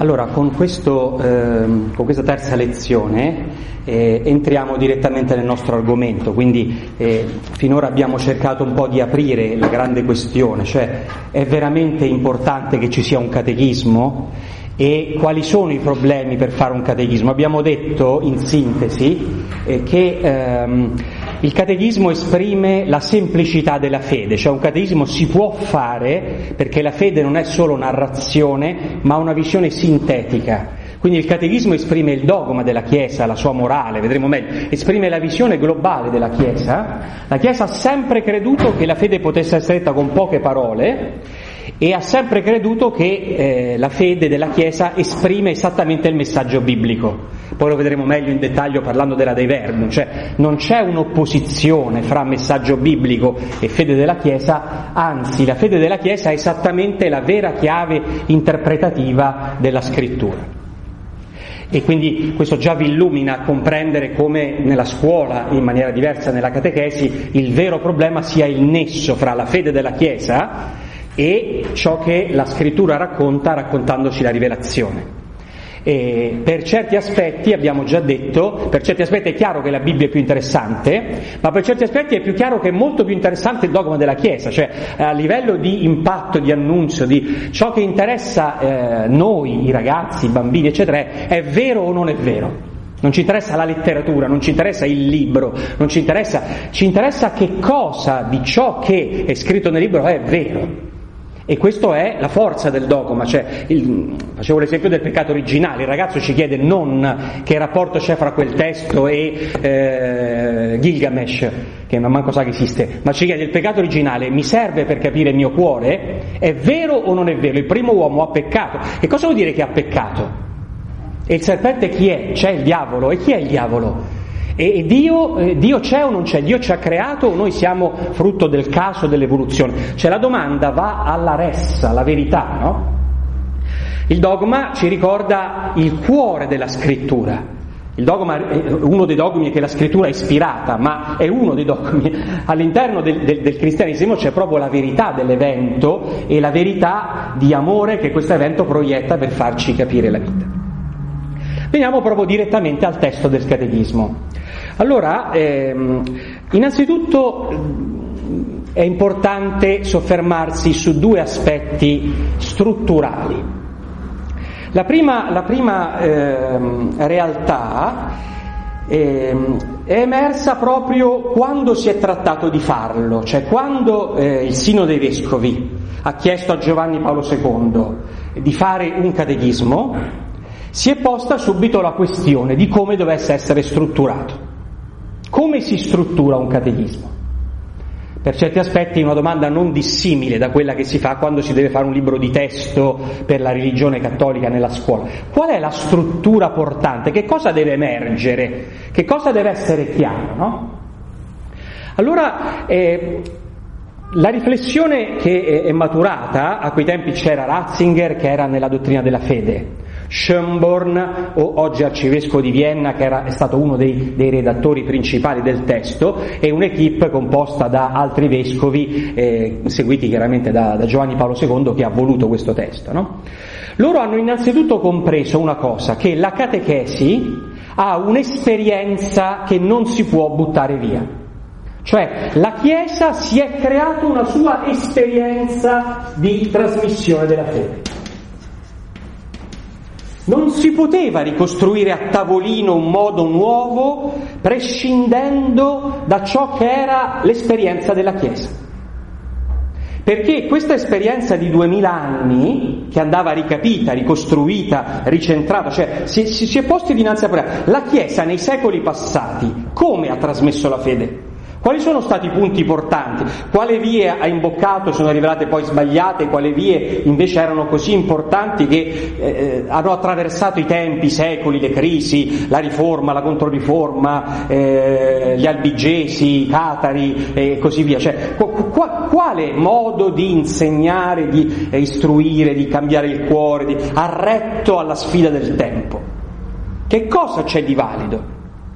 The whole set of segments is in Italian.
Allora, con questa terza lezione entriamo direttamente nel nostro argomento, quindi finora abbiamo cercato un po' di aprire la grande questione, cioè è veramente importante che ci sia un catechismo e quali sono i problemi per fare un catechismo. Abbiamo detto in sintesi che il catechismo esprime la semplicità della fede, cioè un catechismo si può fare perché la fede non è solo narrazione ma una visione sintetica. Quindi il catechismo esprime il dogma della Chiesa, la sua morale, vedremo meglio, esprime la visione globale della Chiesa. La Chiesa ha sempre creduto che la fede potesse essere detta con poche parole e ha sempre creduto che la fede della Chiesa esprime esattamente il messaggio biblico. Poi lo vedremo meglio in dettaglio parlando della Dei Verbum, cioè non c'è un'opposizione fra messaggio biblico e fede della Chiesa, anzi la fede della Chiesa è esattamente la vera chiave interpretativa della Scrittura. E quindi questo già vi illumina a comprendere come nella scuola, in maniera diversa nella catechesi, il vero problema sia il nesso fra la fede della Chiesa e ciò che la Scrittura racconta raccontandoci la rivelazione. E per certi aspetti, abbiamo già detto, per certi aspetti è chiaro che la Bibbia è più interessante, ma per certi aspetti è più chiaro che è molto più interessante il dogma della Chiesa, cioè a livello di impatto, di annuncio, di ciò che interessa noi, i ragazzi, i bambini, eccetera, è vero o non è vero. Non ci interessa la letteratura, non ci interessa il libro, ci interessa che cosa di ciò che è scritto nel libro è vero. E questo è la forza del dogma, cioè facevo l'esempio del peccato originale, il ragazzo ci chiede non che rapporto c'è fra quel testo e Gilgamesh, che non manco sa che esiste, ma ci chiede il peccato originale mi serve per capire il mio cuore, è vero o non è vero? Il primo uomo ha peccato, e cosa vuol dire che ha peccato? E il serpente chi è? C'è il diavolo, e chi è il diavolo? E Dio c'è o non c'è? Dio ci ha creato o noi siamo frutto del caso, dell'evoluzione? Cioè la domanda va alla res, alla verità, no? Il dogma ci ricorda il cuore della Scrittura. Il dogma è uno dei dogmi che la Scrittura è ispirata, ma è uno dei dogmi. All'interno del cristianesimo c'è proprio la verità dell'evento e la verità di amore che questo evento proietta per farci capire la vita. Veniamo proprio direttamente al testo del catechismo. Allora, innanzitutto è importante soffermarsi su due aspetti strutturali. La prima realtà è emersa proprio quando si è trattato di farlo, cioè quando il Sinodo dei Vescovi ha chiesto a Giovanni Paolo II di fare un catechismo, si è posta subito la questione di come dovesse essere strutturato. Come si struttura un catechismo? Per certi aspetti è una domanda non dissimile da quella che si fa quando si deve fare un libro di testo per la religione cattolica nella scuola. Qual è la struttura portante? Che cosa deve emergere? Che cosa deve essere chiaro, no? Allora, la riflessione che è maturata, a quei tempi c'era Ratzinger che era nella dottrina della fede, Schönborn, oggi arcivescovo di Vienna, che è stato uno dei redattori principali del testo, e un'equipe composta da altri vescovi, seguiti chiaramente da Giovanni Paolo II, che ha voluto questo testo, no? Loro hanno innanzitutto compreso una cosa, che la catechesi ha un'esperienza che non si può buttare via. Cioè la Chiesa si è creata una sua esperienza di trasmissione della fede. Non si poteva ricostruire a tavolino un modo nuovo prescindendo da ciò che era l'esperienza della Chiesa. Perché questa esperienza di 2000 anni, che andava ricapita, ricostruita, ricentrata, cioè si è posti dinanzi a problema. La Chiesa nei secoli passati come ha trasmesso la fede? Quali sono stati i punti portanti? Quale vie ha imboccato e sono rivelate poi sbagliate? Quali vie invece erano così importanti che hanno attraversato i tempi, i secoli, le crisi, la riforma, la controriforma, gli albigesi, i catari e così via? Cioè, quale modo di insegnare, di istruire, di cambiare il cuore, ha retto alla sfida del tempo? Che cosa c'è di valido?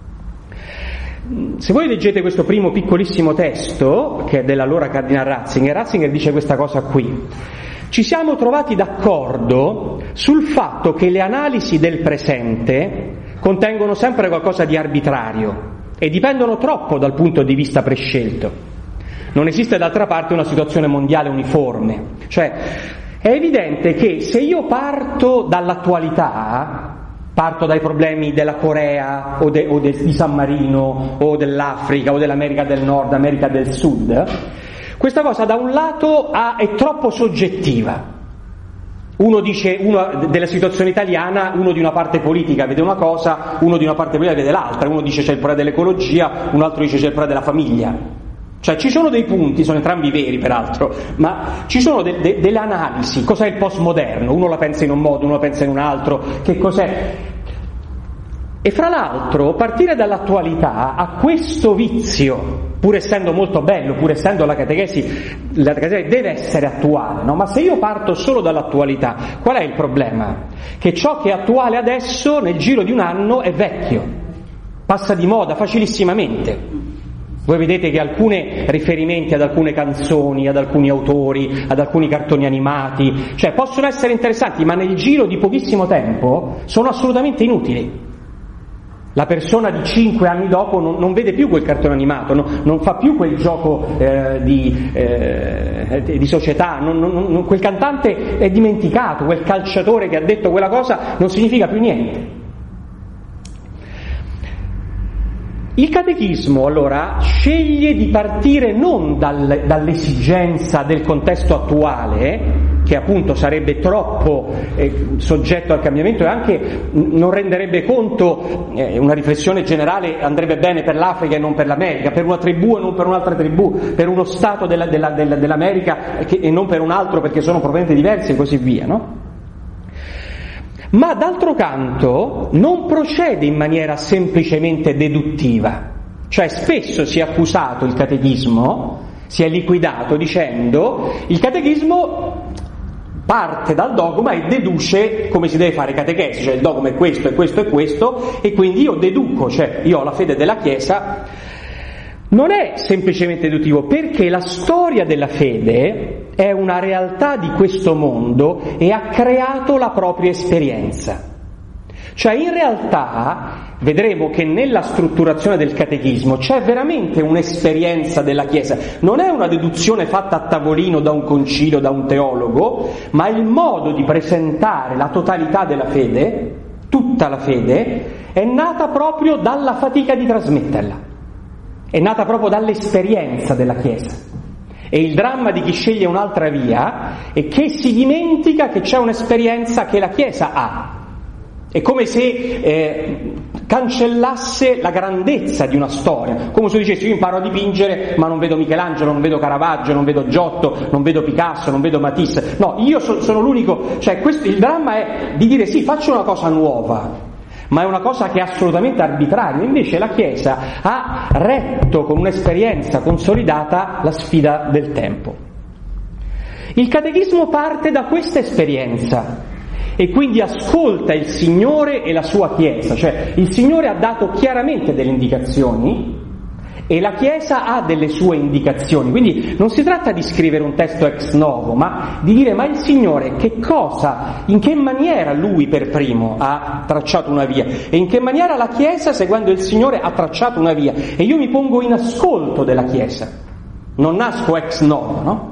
Se voi leggete questo primo piccolissimo testo, che è dell'allora Cardinal Ratzinger dice questa cosa qui: ci siamo trovati d'accordo sul fatto che le analisi del presente contengono sempre qualcosa di arbitrario e dipendono troppo dal punto di vista prescelto. Non esiste d'altra parte una situazione mondiale uniforme, cioè è evidente che se io parto dall'attualità, parto dai problemi della Corea di San Marino o dell'Africa o dell'America del Nord, America del Sud, questa cosa da un lato è troppo soggettiva. Uno dice della situazione italiana, uno di una parte politica vede una cosa, uno di una parte politica vede l'altra, uno dice c'è il problema dell'ecologia, un altro dice c'è il problema della famiglia. Cioè ci sono dei punti, sono entrambi veri peraltro, ma ci sono delle analisi. Cos'è il postmoderno? Uno la pensa in un modo, uno la pensa in un altro, che cos'è? E fra l'altro partire dall'attualità ha questo vizio, pur essendo molto bello, pur essendo la catechesi deve essere attuale, no? Ma se io parto solo dall'attualità, qual è il problema? Che ciò che è attuale adesso nel giro di un anno è vecchio, passa di moda facilissimamente. Voi vedete che alcuni riferimenti ad alcune canzoni, ad alcuni autori, ad alcuni cartoni animati, cioè possono essere interessanti, ma nel giro di pochissimo tempo sono assolutamente inutili. La persona di 5 anni dopo non vede più quel cartone animato, non fa più quel gioco di società, quel cantante è dimenticato, quel calciatore che ha detto quella cosa non significa più niente. Il catechismo allora sceglie di partire non dall'esigenza del contesto attuale, che appunto sarebbe troppo soggetto al cambiamento e anche non renderebbe conto, una riflessione generale andrebbe bene per l'Africa e non per l'America, per una tribù e non per un'altra tribù, per uno stato dell'America e non per un altro perché sono provenienti diversi e così via, no? Ma d'altro canto non procede in maniera semplicemente deduttiva, cioè spesso si è accusato il catechismo, si è liquidato dicendo il catechismo parte dal dogma e deduce come si deve fare catechesi, cioè il dogma è questo e questo e questo e quindi io deduco, cioè io ho la fede della Chiesa. Non è semplicemente deduttivo, perché la storia della fede è una realtà di questo mondo e ha creato la propria esperienza. Cioè in realtà vedremo che nella strutturazione del catechismo c'è veramente un'esperienza della Chiesa, non è una deduzione fatta a tavolino da un concilio, da un teologo, ma il modo di presentare la totalità della fede, tutta la fede, è nata proprio dalla fatica di trasmetterla. È nata proprio dall'esperienza della Chiesa. E il dramma di chi sceglie un'altra via è che si dimentica che c'è un'esperienza che la Chiesa ha. È come se cancellasse la grandezza di una storia. Come se dicessi io imparo a dipingere ma non vedo Michelangelo, non vedo Caravaggio, non vedo Giotto, non vedo Picasso, non vedo Matisse. No, io sono l'unico. Cioè il dramma è di dire sì, faccio una cosa nuova, ma è una cosa che è assolutamente arbitraria. Invece la Chiesa ha retto con un'esperienza consolidata la sfida del tempo. Il catechismo parte da questa esperienza e quindi ascolta il Signore e la sua Chiesa, cioè il Signore ha dato chiaramente delle indicazioni e la Chiesa ha delle sue indicazioni, quindi non si tratta di scrivere un testo ex novo, ma di dire ma il Signore che cosa, in che maniera Lui per primo ha tracciato una via e in che maniera la Chiesa seguendo il Signore ha tracciato una via e io mi pongo in ascolto della Chiesa, non nasco ex novo, no?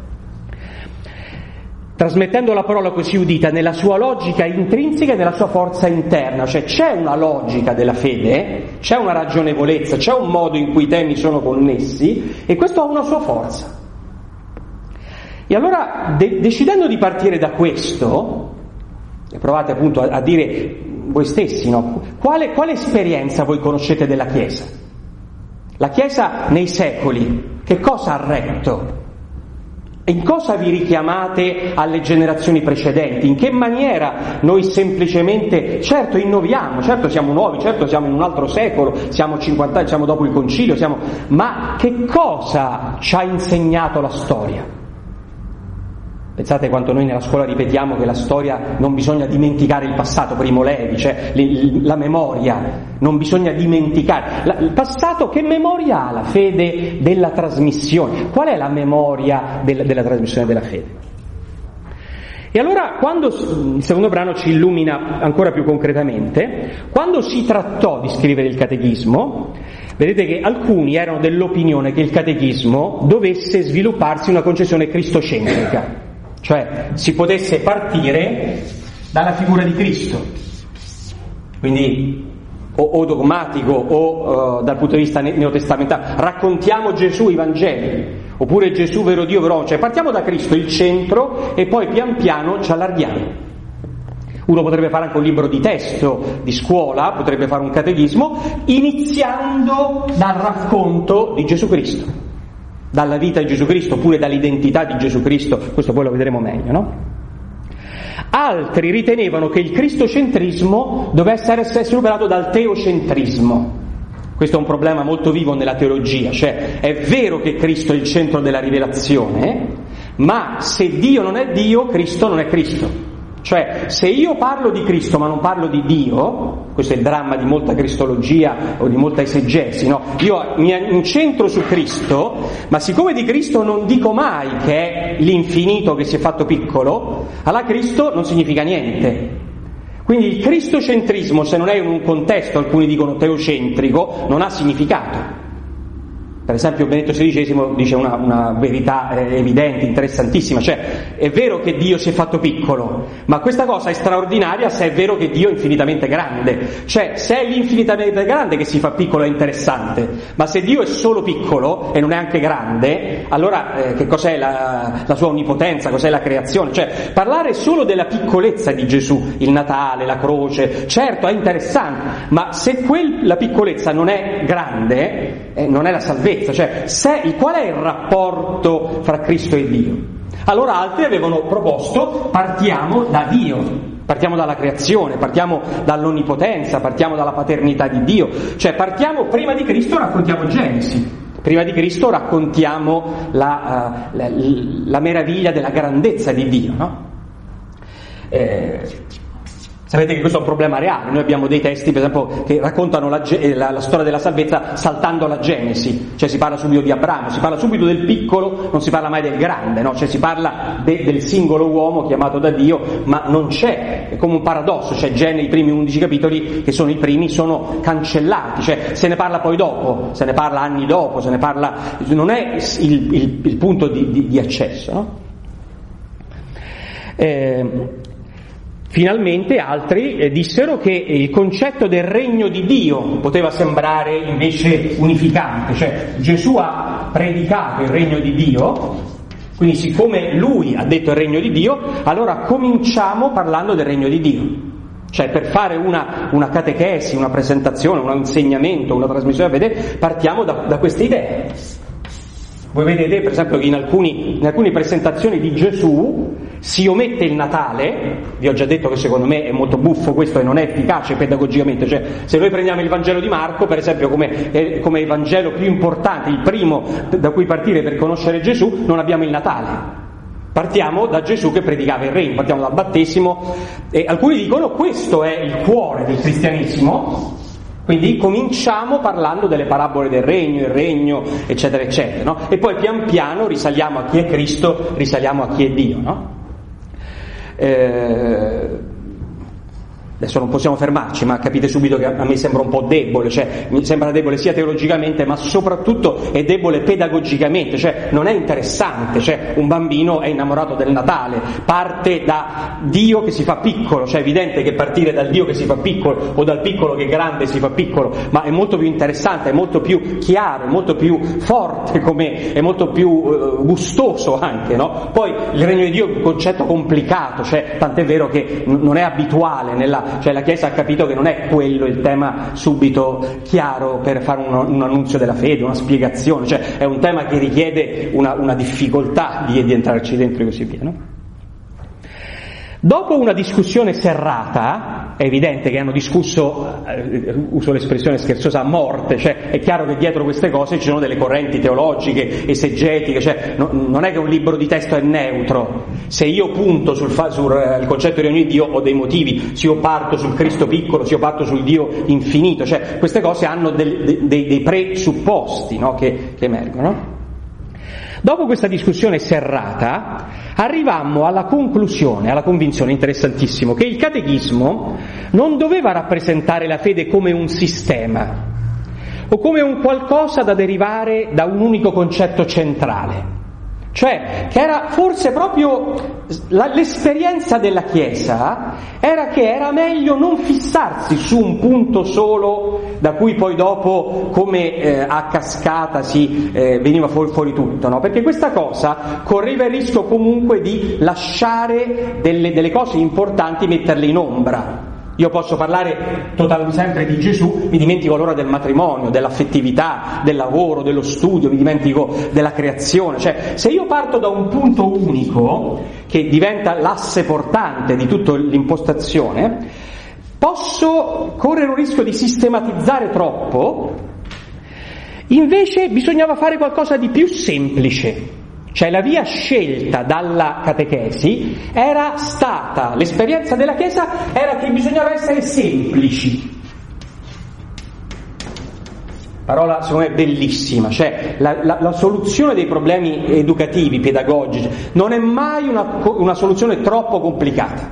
Trasmettendo la parola così udita nella sua logica intrinseca e nella sua forza interna, cioè c'è una logica della fede, c'è una ragionevolezza, c'è un modo in cui i temi sono connessi e questo ha una sua forza. E allora decidendo di partire da questo, provate appunto a dire voi stessi, no? Quale esperienza voi conoscete della Chiesa? La Chiesa nei secoli, che cosa ha retto? In cosa vi richiamate alle generazioni precedenti? In che maniera noi semplicemente, certo innoviamo, certo siamo nuovi, certo siamo in un altro secolo, siamo 50 anni, siamo dopo il concilio, ma che cosa ci ha insegnato la storia? Pensate quanto noi nella scuola ripetiamo che la storia non bisogna dimenticare il passato, Primo Levi, cioè la memoria, non bisogna dimenticare. Il passato che memoria ha la fede della trasmissione? Qual è la memoria della trasmissione della fede? E allora, quando il secondo brano ci illumina ancora più concretamente, quando si trattò di scrivere il catechismo, vedete che alcuni erano dell'opinione che il catechismo dovesse svilupparsi una concezione cristocentrica, cioè si potesse partire dalla figura di Cristo, quindi o dogmatico o dal punto di vista neotestamentale, raccontiamo Gesù, i Vangeli, oppure Gesù vero Dio, vero uomo, cioè partiamo da Cristo, il centro, e poi pian piano ci allarghiamo. Uno potrebbe fare anche un libro di testo di scuola, potrebbe fare un catechismo, iniziando dal racconto di Gesù Cristo, dalla vita di Gesù Cristo, oppure dall'identità di Gesù Cristo, questo poi lo vedremo meglio, no? Altri ritenevano che il cristocentrismo dovesse essere superato dal teocentrismo. Questo è un problema molto vivo nella teologia, cioè è vero che Cristo è il centro della rivelazione, ma se Dio non è Dio, Cristo non è Cristo. Cioè, se io parlo di Cristo ma non parlo di Dio, questo è il dramma di molta cristologia o di molta esegesi, no? Io mi incentro su Cristo, ma siccome di Cristo non dico mai che è l'infinito che si è fatto piccolo, allora Cristo non significa niente. Quindi il cristocentrismo, se non è in un contesto, alcuni dicono teocentrico, non ha significato. Per esempio Benedetto XVI dice una verità evidente, interessantissima, cioè è vero che Dio si è fatto piccolo, ma questa cosa è straordinaria se è vero che Dio è infinitamente grande. Cioè, se è l'infinitamente grande che si fa piccolo è interessante, ma se Dio è solo piccolo e non è anche grande, allora che cos'è la sua onnipotenza, cos'è la creazione? Cioè, parlare solo della piccolezza di Gesù, il Natale, la croce, certo è interessante, ma se la piccolezza non è grande, non è la salvezza. Cioè, qual è il rapporto fra Cristo e Dio? Allora altri avevano proposto: partiamo da Dio, partiamo dalla creazione, partiamo dall'onnipotenza, partiamo dalla paternità di Dio, cioè partiamo prima di Cristo, raccontiamo Genesi, prima di Cristo raccontiamo la meraviglia della grandezza di Dio, no? Sapete che questo è un problema reale. Noi abbiamo dei testi, per esempio, che raccontano la storia della salvezza saltando la Genesi, cioè si parla subito di Abramo, si parla subito del piccolo, non si parla mai del grande, no? Cioè si parla del singolo uomo chiamato da Dio, ma non c'è, è come un paradosso, cioè i primi 11 capitoli, che sono i primi, sono cancellati, cioè se ne parla poi dopo, se ne parla anni dopo, se ne parla, non è il punto di accesso, no? Finalmente altri dissero che il concetto del regno di Dio poteva sembrare invece unificante, cioè Gesù ha predicato il regno di Dio, quindi siccome lui ha detto il regno di Dio, allora cominciamo parlando del regno di Dio. Cioè, per fare una catechesi, una presentazione, un insegnamento, una trasmissione della fede, partiamo da queste idee. Voi vedete, per esempio, che in alcune presentazioni di Gesù si omette il Natale. Vi ho già detto che secondo me è molto buffo questo e non è efficace pedagogicamente. Cioè, se noi prendiamo il Vangelo di Marco, per esempio, come il Vangelo più importante, il primo da cui partire per conoscere Gesù, non abbiamo il Natale. Partiamo da Gesù che predicava il regno, partiamo dal battesimo, e alcuni dicono questo è il cuore del cristianesimo. Quindi cominciamo parlando delle parabole del regno, il regno, eccetera, eccetera, no? E poi pian piano risaliamo a chi è Cristo, risaliamo a chi è Dio, no? Adesso non possiamo fermarci, ma capite subito che a me sembra un po' debole, cioè mi sembra debole sia teologicamente, ma soprattutto è debole pedagogicamente, cioè non è interessante, cioè un bambino è innamorato del Natale, parte da Dio che si fa piccolo, cioè è evidente che partire dal Dio che si fa piccolo o dal piccolo che grande si fa piccolo, ma è molto più interessante, è molto più chiaro, è molto più forte, è molto più gustoso anche, no? Poi il regno di Dio è un concetto complicato, cioè tant'è vero che non è abituale cioè la Chiesa ha capito che non è quello il tema subito chiaro per fare un annunzio della fede, una spiegazione, cioè è un tema che richiede una difficoltà di entrarci dentro e così via, no? Dopo una discussione serrata, è evidente che hanno discusso, uso l'espressione scherzosa, a morte, cioè è chiaro che dietro queste cose ci sono delle correnti teologiche, esegetiche, cioè non è che un libro di testo è neutro. Se io punto sul concetto di regno di Dio ho dei motivi, se io parto sul Cristo piccolo, se io parto sul Dio infinito, cioè queste cose hanno dei presupposti, no, che emergono. Dopo questa discussione serrata, arrivammo alla conclusione, alla convinzione, interessantissimo, che il catechismo non doveva rappresentare la fede come un sistema o come un qualcosa da derivare da un unico concetto centrale. Cioè, che era forse proprio l'esperienza della Chiesa era che era meglio non fissarsi su un punto solo da cui poi dopo, come a cascata, veniva fuori tutto, no? Perché questa cosa correva il rischio comunque di lasciare delle cose importanti, metterle in ombra. Io posso parlare sempre di Gesù, mi dimentico l'ora del matrimonio, dell'affettività, del lavoro, dello studio, mi dimentico della creazione. Cioè, se io parto da un punto unico, che diventa l'asse portante di tutta l'impostazione, posso correre un rischio di sistematizzare troppo. Invece bisognava fare qualcosa di più semplice. Cioè la via scelta dalla catechesi era stata, l'esperienza della Chiesa era che bisognava essere semplici. Parola secondo me bellissima, cioè la soluzione dei problemi educativi, pedagogici, non è mai una soluzione troppo complicata.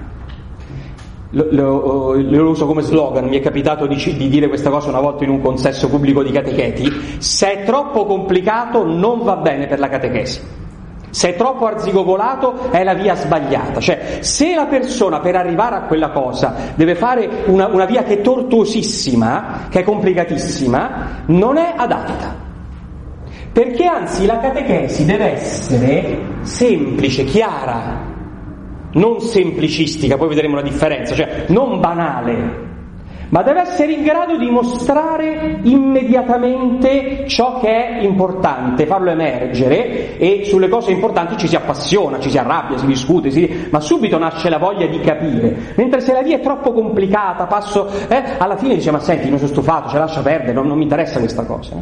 Lo uso come slogan, mi è capitato di dire questa cosa una volta in un consesso pubblico di catecheti: se è troppo complicato non va bene per la catechesi. Se è troppo arzigogolato è la via sbagliata. Cioè, se la persona per arrivare a quella cosa deve fare una via che è tortuosissima, che è complicatissima, non è adatta. Perché anzi la catechesi deve essere semplice, chiara, non semplicistica, poi vedremo la differenza, cioè non banale, ma deve essere in grado di mostrare immediatamente ciò che è importante, farlo emergere, e sulle cose importanti ci si appassiona, ci si arrabbia, si discute, ma subito nasce la voglia di capire. Mentre se la via è troppo complicata, alla fine dice: ma senti, mi sono stufato, ce lascia perdere, non mi interessa questa cosa.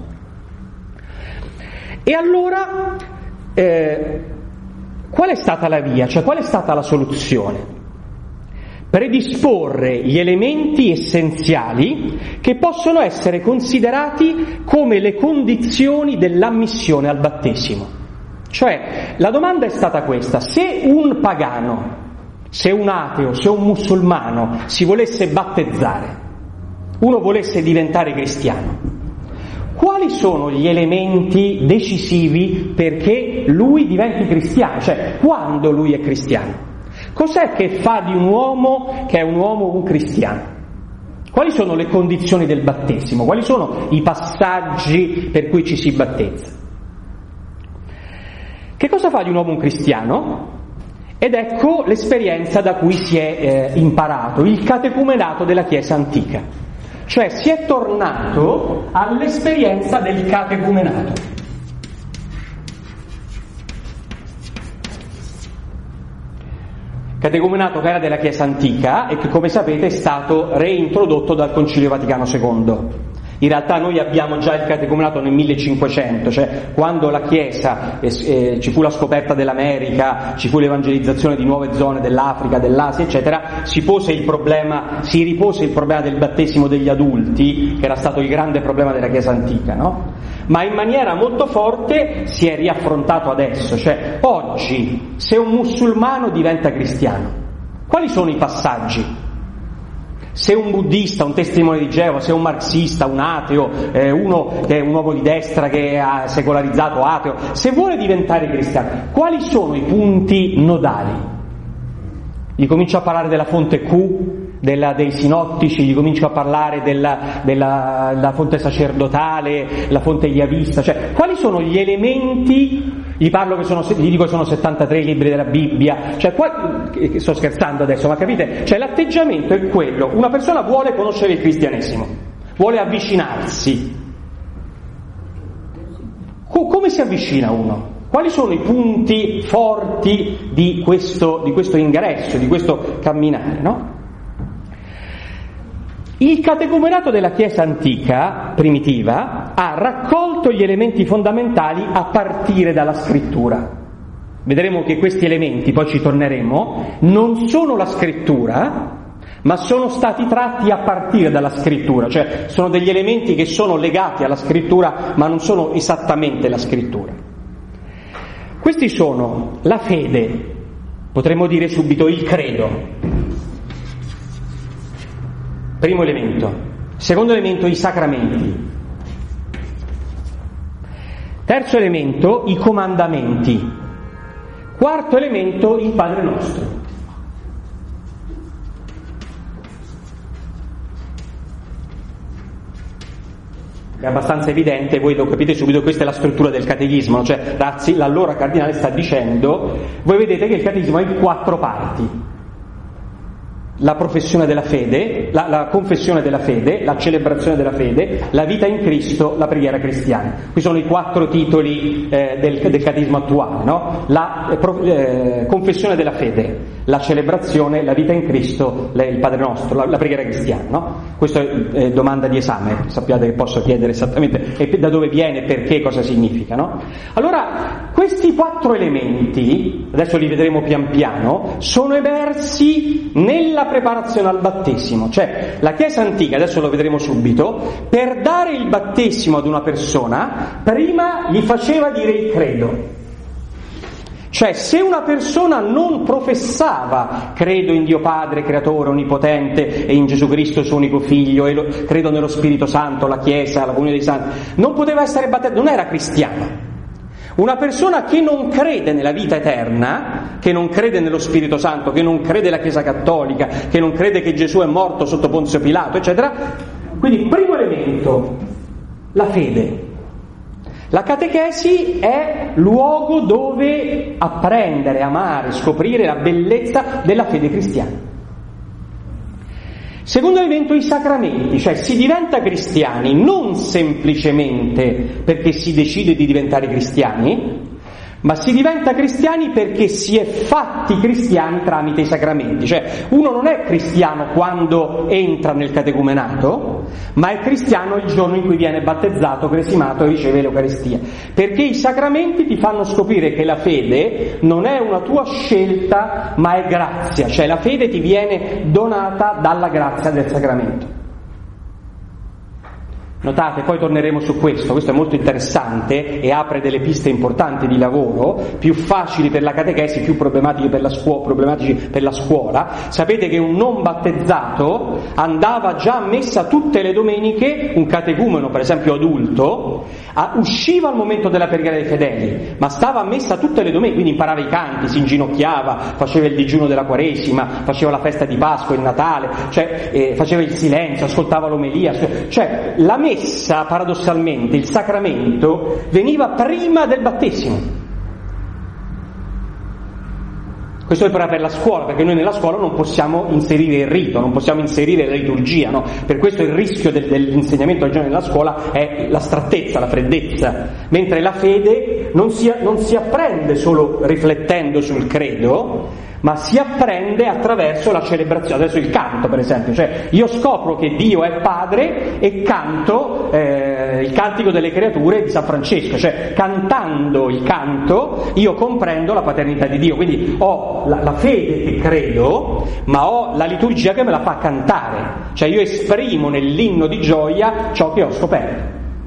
E allora qual è stata la via? Cioè qual è stata la soluzione? Predisporre gli elementi essenziali che possono essere considerati come le condizioni dell'ammissione al battesimo. Cioè, la domanda è stata questa: se un pagano, se un ateo, se un musulmano si volesse battezzare, uno volesse diventare cristiano, quali sono gli elementi decisivi perché lui diventi cristiano? Cioè, quando lui è cristiano? Cos'è che fa di un uomo che è un uomo un cristiano? Quali sono le condizioni del battesimo? Quali sono i passaggi per cui ci si battezza? Che cosa fa di un uomo un cristiano? Ed ecco l'esperienza da cui si è imparato, il catecumenato della Chiesa antica. Cioè si è tornato all'esperienza del catecumenato. Catecumenato che era della Chiesa antica e che, come sapete, è stato reintrodotto dal Concilio Vaticano II. In realtà noi abbiamo già il catecumenato nel 1500, cioè quando la Chiesa ci fu la scoperta dell'America, ci fu l'evangelizzazione di nuove zone dell'Africa, dell'Asia, eccetera, si ripose il problema del battesimo degli adulti, che era stato il grande problema della Chiesa antica, no? Ma in maniera molto forte si è riaffrontato adesso, cioè oggi se un musulmano diventa cristiano, quali sono i passaggi? Se un buddista, un testimone di Geova, se un marxista, un ateo, uno che è un uomo di destra che ha secolarizzato ateo, se vuole diventare cristiano, quali sono i punti nodali? Gli comincio a parlare della fonte Q, dei sinottici, gli comincio a parlare della fonte sacerdotale, la fonte yavista, cioè quali sono gli elementi? Gli dico che sono 73 libri della Bibbia, cioè sto scherzando adesso, ma capite? Cioè l'atteggiamento è quello: una persona vuole conoscere il cristianesimo, vuole avvicinarsi. Come si avvicina uno? Quali sono i punti forti di questo ingresso, di questo camminare, no? Il catecumenato della Chiesa antica, primitiva, ha raccolto gli elementi fondamentali a partire dalla Scrittura. Vedremo che questi elementi, poi ci torneremo, non sono la Scrittura, ma sono stati tratti a partire dalla Scrittura, cioè sono degli elementi che sono legati alla Scrittura, ma non sono esattamente la Scrittura. Questi sono la fede, potremmo dire subito il credo. Primo elemento. Secondo elemento, i sacramenti. Terzo elemento, i comandamenti. Quarto elemento, il Padre nostro. È abbastanza evidente, voi lo capite subito, questa è la struttura del catechismo, cioè Razzi, l'allora cardinale, sta dicendo, voi vedete che il catechismo ha in 4 parti: la professione della fede, la confessione della fede, la celebrazione della fede, la vita in Cristo, la preghiera cristiana. Qui sono i 4 titoli del catechismo attuale, no? La confessione della fede, la celebrazione, la vita in Cristo, il Padre nostro, la preghiera cristiana, no? Questa è domanda di esame, sappiate che posso chiedere esattamente e da dove viene, perché, cosa significa, no? Allora, questi 4 elementi, adesso li vedremo pian piano, sono emersi nella preparazione al battesimo. Cioè, la Chiesa antica, adesso lo vedremo subito, per dare il battesimo ad una persona, prima gli faceva dire il credo. Cioè, se una persona non professava credo in Dio Padre, Creatore, Onnipotente, e in Gesù Cristo, suo unico Figlio, e credo nello Spirito Santo, la Chiesa, la comunione dei Santi, non poteva essere battezzata, non era cristiana. Una persona che non crede nella vita eterna, che non crede nello Spirito Santo, che non crede nella Chiesa Cattolica, che non crede che Gesù è morto sotto Ponzio Pilato, eccetera. Quindi, primo elemento, la fede. La catechesi è luogo dove apprendere, amare, scoprire la bellezza della fede cristiana. Secondo elemento, i sacramenti, cioè si diventa cristiani non semplicemente perché si decide di diventare cristiani, ma si diventa cristiani perché si è fatti cristiani tramite i sacramenti. Cioè, uno non è cristiano quando entra nel catecumenato, ma è cristiano il giorno in cui viene battezzato, cresimato e riceve l'Eucaristia. Perché i sacramenti ti fanno scoprire che la fede non è una tua scelta, ma è grazia. Cioè, la fede ti viene donata dalla grazia del sacramento. Notate, poi torneremo su questo è molto interessante e apre delle piste importanti di lavoro, più facili per la catechesi, più problematici per la scuola. Sapete che un non battezzato andava già a messa tutte le domeniche, un catecumeno per esempio adulto, usciva al momento della preghiera dei fedeli, ma stava a messa tutte le domeniche, quindi imparava i canti, si inginocchiava, faceva il digiuno della Quaresima, faceva la festa di Pasqua, il Natale, cioè faceva il silenzio, ascoltava l'omelia, cioè la messa, paradossalmente, il sacramento veniva prima del battesimo. Questo è per la scuola, perché noi nella scuola non possiamo inserire il rito, non possiamo inserire la liturgia, no? Per questo il rischio dell'insegnamento oggi nella scuola è l'astrattezza, la freddezza, mentre la fede non si apprende solo riflettendo sul credo, ma si apprende attraverso la celebrazione, adesso il canto per esempio, cioè io scopro che Dio è Padre e canto il cantico delle creature di San Francesco, cioè cantando il canto io comprendo la paternità di Dio, quindi ho la fede che credo, ma ho la liturgia che me la fa cantare, cioè io esprimo nell'inno di gioia ciò che ho scoperto.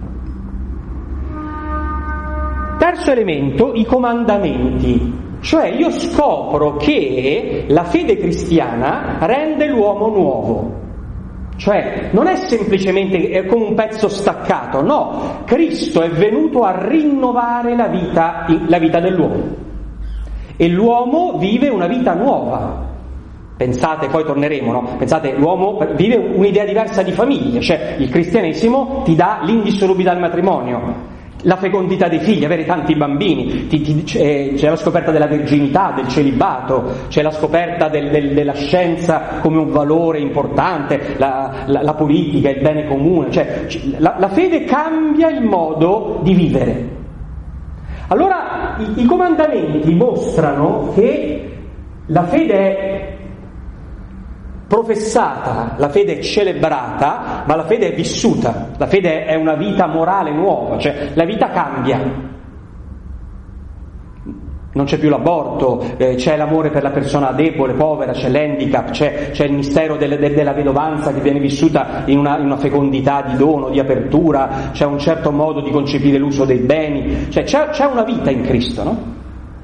Terzo elemento, i comandamenti. Cioè io scopro che la fede cristiana rende l'uomo nuovo, cioè non è semplicemente come un pezzo staccato, no, Cristo è venuto a rinnovare la vita dell'uomo e l'uomo vive una vita nuova. Pensate, poi torneremo, no? Pensate, l'uomo vive un'idea diversa di famiglia, cioè il cristianesimo ti dà l'indissolubilità del matrimonio, la fecondità dei figli, avere tanti bambini, c'è la scoperta della virginità, del celibato, c'è la scoperta della scienza come un valore importante, la politica, il bene comune, cioè la fede cambia il modo di vivere. Allora i comandamenti mostrano che la fede è professata, la fede è celebrata, ma la fede è vissuta, la fede è una vita morale nuova, cioè la vita cambia. Non c'è più l'aborto, c'è l'amore per la persona debole, povera, c'è l'handicap, c'è il mistero della vedovanza che viene vissuta in una fecondità di dono, di apertura, c'è un certo modo di concepire l'uso dei beni, cioè c'è una vita in Cristo, no?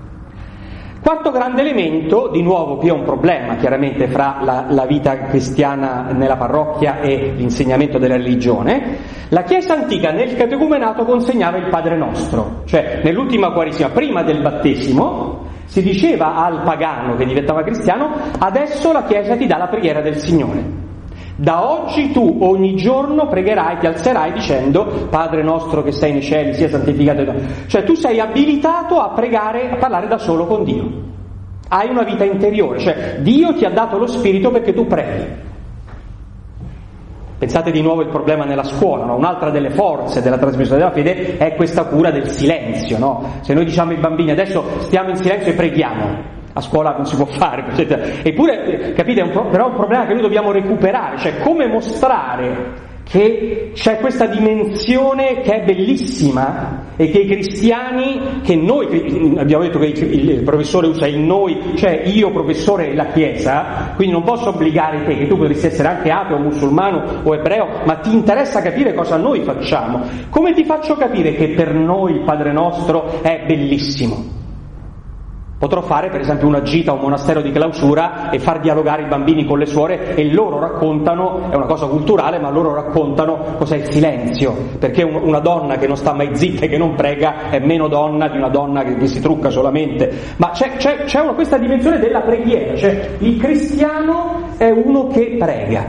Quarto grande elemento, di nuovo qui è un problema chiaramente fra la vita cristiana nella parrocchia e l'insegnamento della religione. La Chiesa antica nel catecumenato consegnava il Padre Nostro, cioè nell'ultima Quaresima, prima del battesimo, si diceva al pagano che diventava cristiano: adesso la Chiesa ti dà la preghiera del Signore. Da oggi tu ogni giorno pregherai, ti alzerai dicendo: Padre nostro che sei nei cieli, sia santificato. Cioè tu sei abilitato a pregare, a parlare da solo con Dio. Hai una vita interiore, cioè Dio ti ha dato lo Spirito perché tu preghi. Pensate di nuovo il problema nella scuola, no? Un'altra delle forze della trasmissione della fede è questa cura del silenzio, no? Se noi diciamo ai bambini adesso stiamo in silenzio e preghiamo, a scuola non si può fare, eppure, capite, però è un problema che noi dobbiamo recuperare, cioè come mostrare che c'è questa dimensione che è bellissima e che i cristiani, che noi, abbiamo detto che il professore usa il noi, cioè io professore e la Chiesa, quindi non posso obbligare te, che tu potresti essere anche ateo, musulmano o ebreo, ma ti interessa capire cosa noi facciamo. Come ti faccio capire che per noi il Padre Nostro è bellissimo? Potrò fare per esempio una gita a un monastero di clausura e far dialogare i bambini con le suore e loro raccontano, è una cosa culturale, ma loro raccontano cos'è il silenzio, perché una donna che non sta mai zitta e che non prega è meno donna di una donna che si trucca solamente. Ma c'è questa dimensione della preghiera, cioè il cristiano è uno che prega.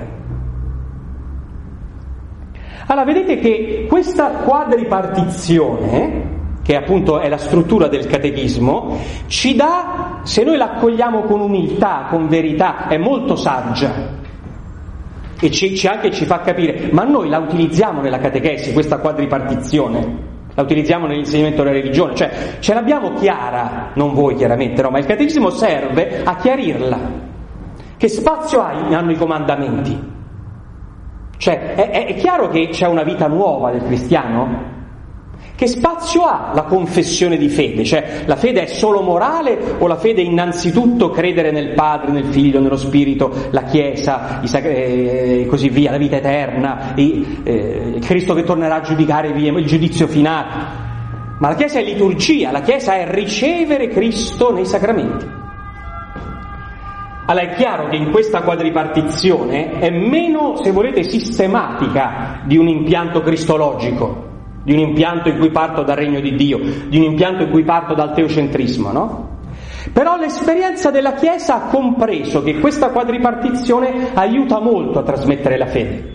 Allora vedete che questa quadripartizione, che appunto è la struttura del catechismo, ci dà, se noi la accogliamo con umiltà, con verità, è molto saggia e anche ci fa capire, ma noi la utilizziamo nella catechesi, questa quadripartizione, la utilizziamo nell'insegnamento della religione, cioè ce l'abbiamo chiara, non voi chiaramente, no, ma il catechismo serve a chiarirla. Che spazio hanno i comandamenti? Cioè è chiaro che c'è una vita nuova del cristiano? Che spazio ha la confessione di fede? Cioè, la fede è solo morale o la fede è innanzitutto credere nel Padre, nel Figlio, nello Spirito, la Chiesa, e così via, la vita eterna, Cristo che tornerà a giudicare il giudizio finale? Ma la Chiesa è liturgia, la Chiesa è ricevere Cristo nei sacramenti. Allora è chiaro che in questa quadripartizione è meno, se volete, sistematica di un impianto cristologico, di un impianto in cui parto dal regno di Dio, di un impianto in cui parto dal teocentrismo, no? Però l'esperienza della Chiesa ha compreso che questa quadripartizione aiuta molto a trasmettere la fede.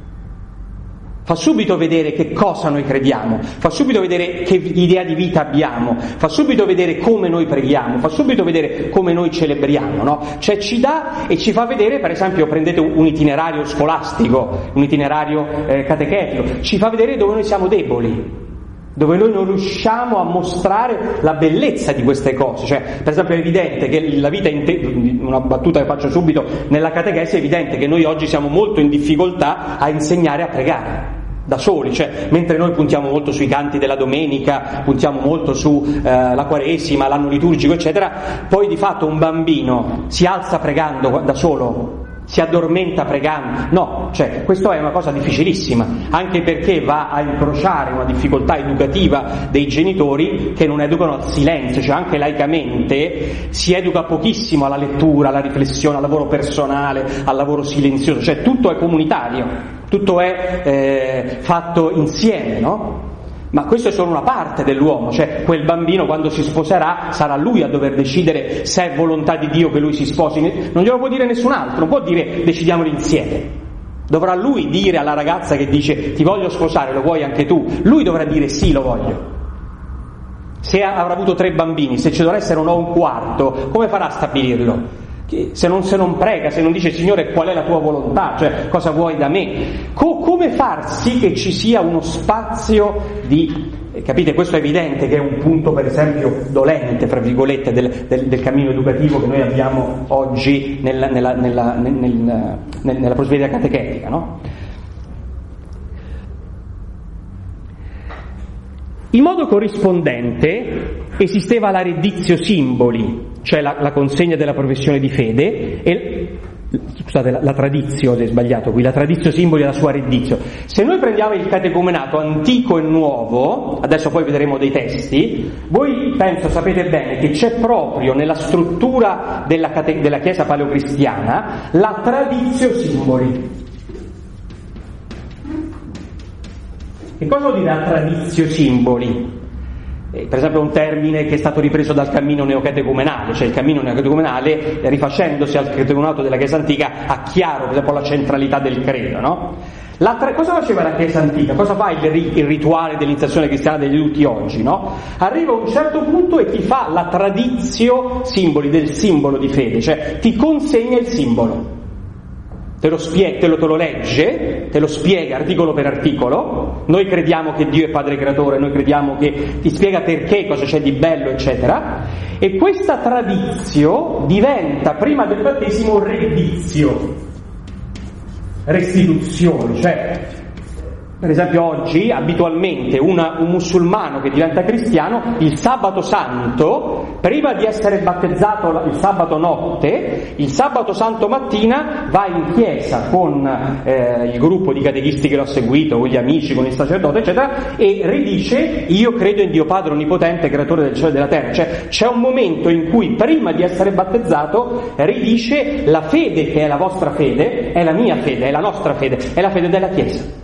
Fa subito vedere che cosa noi crediamo, fa subito vedere che idea di vita abbiamo, fa subito vedere come noi preghiamo, fa subito vedere come noi celebriamo, no? Cioè ci dà e ci fa vedere, per esempio, prendete un itinerario scolastico, un itinerario catechetico, ci fa vedere dove noi siamo deboli, dove noi non riusciamo a mostrare la bellezza di queste cose. Cioè, per esempio, è evidente che la vita una battuta che faccio subito, nella catechesi è evidente che noi oggi siamo molto in difficoltà a insegnare a pregare da soli, cioè mentre noi puntiamo molto sui canti della domenica, puntiamo molto su la Quaresima, l'anno liturgico eccetera, poi di fatto un bambino si alza pregando da solo, si addormenta pregando, no, cioè questo è una cosa difficilissima, anche perché va a incrociare una difficoltà educativa dei genitori che non educano al silenzio, cioè anche laicamente si educa pochissimo alla lettura, alla riflessione, al lavoro personale, al lavoro silenzioso, cioè tutto è comunitario, tutto è fatto insieme, no? Ma questo è solo una parte dell'uomo, cioè quel bambino quando si sposerà sarà lui a dover decidere se è volontà di Dio che lui si sposi, non glielo può dire nessun altro, non può dire decidiamolo insieme, dovrà lui dire alla ragazza che dice ti voglio sposare, lo vuoi anche tu, lui dovrà dire sì, lo voglio. Se avrà avuto 3 bambini, se ci dovrà essere un quarto, come farà a stabilirlo? Se non prega, se non dice Signore qual è la tua volontà, cioè cosa vuoi da me, come far sì che ci sia uno spazio di, capite, questo è evidente che è un punto per esempio dolente fra virgolette del cammino educativo che noi abbiamo oggi nella prosperità catechetica, no? In modo corrispondente esisteva la redditio simboli, cioè la consegna della professione di fede, scusate, la tradizione è sbagliato qui, la tradizio simboli e la sua reddizio. Se noi prendiamo il catecumenato antico e nuovo, adesso poi vedremo dei testi, voi penso sapete bene che c'è proprio nella struttura della Chiesa paleocristiana la tradizio simboli. Che cosa vuol dire la tradizio simboli? Per esempio un termine che è stato ripreso dal cammino neocatecumenale, cioè il cammino neocatecumenale, rifacendosi al catecumenato della Chiesa antica, ha chiaro per esempio la centralità del credo, no? Cosa faceva la Chiesa antica? Cosa fa il rituale dell'iniziazione cristiana degli adulti oggi, no? Arriva a un certo punto e ti fa la tradizio simboli, del simbolo di fede, cioè ti consegna il simbolo. Te lo legge, te lo spiega articolo per articolo. Noi crediamo che Dio è Padre Creatore, noi crediamo che ti spiega perché, cosa c'è di bello, eccetera. E questa tradizio diventa prima del battesimo reddizio, restituzione, cioè per esempio oggi abitualmente un musulmano che diventa cristiano il sabato santo, prima di essere battezzato il sabato notte, il sabato santo mattina va in chiesa con il gruppo di catechisti che l'ha seguito, con gli amici, con il sacerdote eccetera, e ridice: io credo in Dio Padre Onnipotente, creatore del cielo e della terra. Cioè c'è un momento in cui prima di essere battezzato ridice: la fede che è la vostra fede è la mia fede, è la nostra fede, è la fede della Chiesa.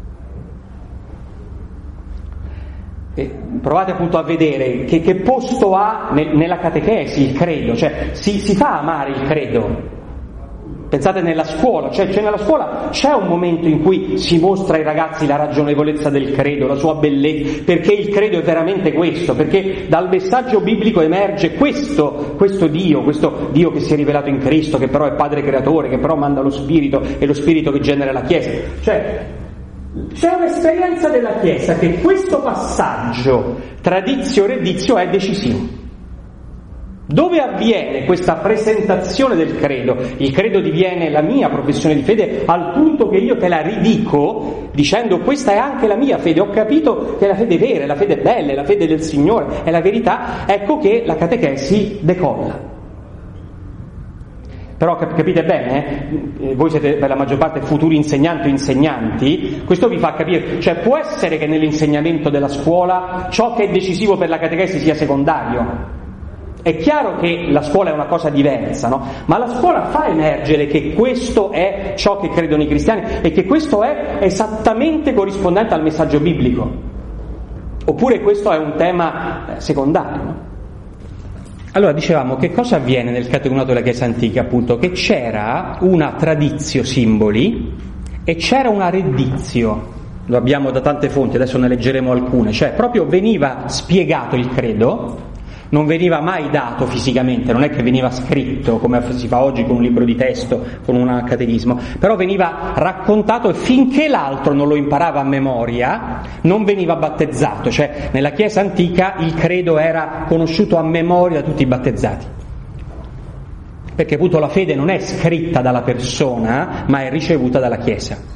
Provate appunto a vedere che posto ha nella catechesi il credo, cioè si fa amare il credo. Pensate nella scuola, cioè nella scuola c'è un momento in cui si mostra ai ragazzi la ragionevolezza del credo, la sua bellezza, perché il credo è veramente questo, perché dal messaggio biblico emerge questo Dio che si è rivelato in Cristo, che però è Padre Creatore, che però manda lo Spirito, e lo Spirito che genera la Chiesa. Cioè c'è un'esperienza della Chiesa che questo passaggio tradizio-reddizio è decisivo. Dove avviene questa presentazione del credo? Il credo diviene la mia professione di fede al punto che io te la ridico dicendo: questa è anche la mia fede, ho capito che è la fede vera, è la fede bella, è la fede del Signore, è la verità. Ecco che la catechesi decolla. Però capite bene, voi siete per la maggior parte futuri insegnanti o insegnanti, questo vi fa capire, cioè può essere che nell'insegnamento della scuola ciò che è decisivo per la catechesi sia secondario. È chiaro che la scuola è una cosa diversa, no? Ma la scuola fa emergere che questo è ciò che credono i cristiani e che questo è esattamente corrispondente al messaggio biblico. Oppure questo è un tema secondario, no? Allora dicevamo, che cosa avviene nel catecumenato della Chiesa antica? Appunto che c'era una tradizio simboli e c'era una reddizio. Lo abbiamo da tante fonti, adesso ne leggeremo alcune. Cioè proprio veniva spiegato il credo, non veniva mai dato fisicamente, non è che veniva scritto come si fa oggi con un libro di testo, con un catechismo, però veniva raccontato, e finché l'altro non lo imparava a memoria non veniva battezzato. Cioè nella Chiesa antica il credo era conosciuto a memoria da tutti i battezzati, perché appunto la fede non è scritta dalla persona ma è ricevuta dalla Chiesa.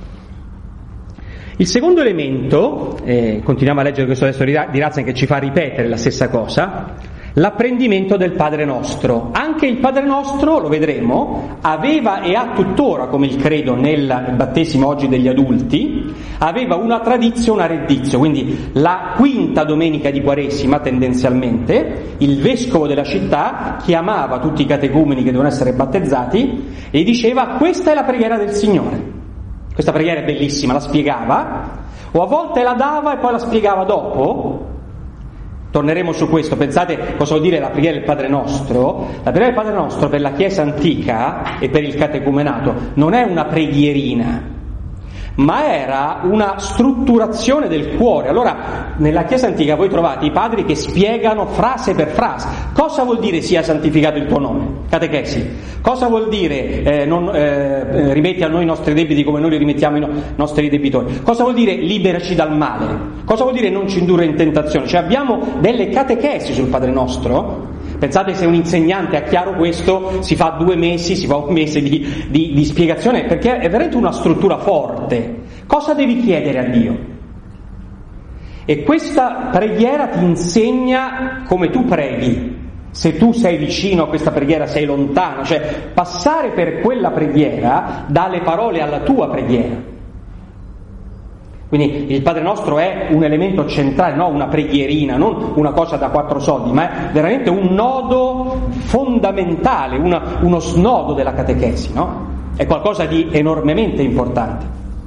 Il secondo elemento, continuiamo a leggere questo testo di Ratzinger che ci fa ripetere la stessa cosa, l'apprendimento del Padre Nostro. Anche il Padre Nostro, lo vedremo, aveva e ha tuttora, come il credo nel battesimo oggi degli adulti, aveva una tradizio, una reddizio. Quindi la quinta domenica di Quaresima tendenzialmente il vescovo della città chiamava tutti i catecumeni che devono essere battezzati e diceva: questa è la preghiera del Signore. Questa preghiera è bellissima, la spiegava, o a volte la dava e poi la spiegava dopo. Torneremo su questo. Pensate cosa vuol dire la preghiera del Padre Nostro. La preghiera del Padre Nostro per la Chiesa antica e per il catecumenato non è una preghierina, ma era una strutturazione del cuore. Allora, nella Chiesa antica voi trovate i padri che spiegano frase per frase. Cosa vuol dire sia santificato il tuo nome? Catechesi. Cosa vuol dire rimetti a noi i nostri debiti come noi li rimettiamo ai nostri debitori? Cosa vuol dire liberaci dal male? Cosa vuol dire non ci indurre in tentazione? Cioè abbiamo delle catechesi sul Padre Nostro. Pensate, se un insegnante ha chiaro questo, si fa 2 mesi, si fa 1 mese di spiegazione, perché è veramente una struttura forte. Cosa devi chiedere a Dio? E questa preghiera ti insegna come tu preghi. se tu sei vicino a questa preghiera, sei lontano, cioè passare per quella preghiera dà le parole alla tua preghiera. Quindi il Padre Nostro è un elemento centrale, no una preghierina, non una cosa da 4 soldi, ma è veramente un nodo fondamentale, uno snodo della catechesi, no? È qualcosa di enormemente importante.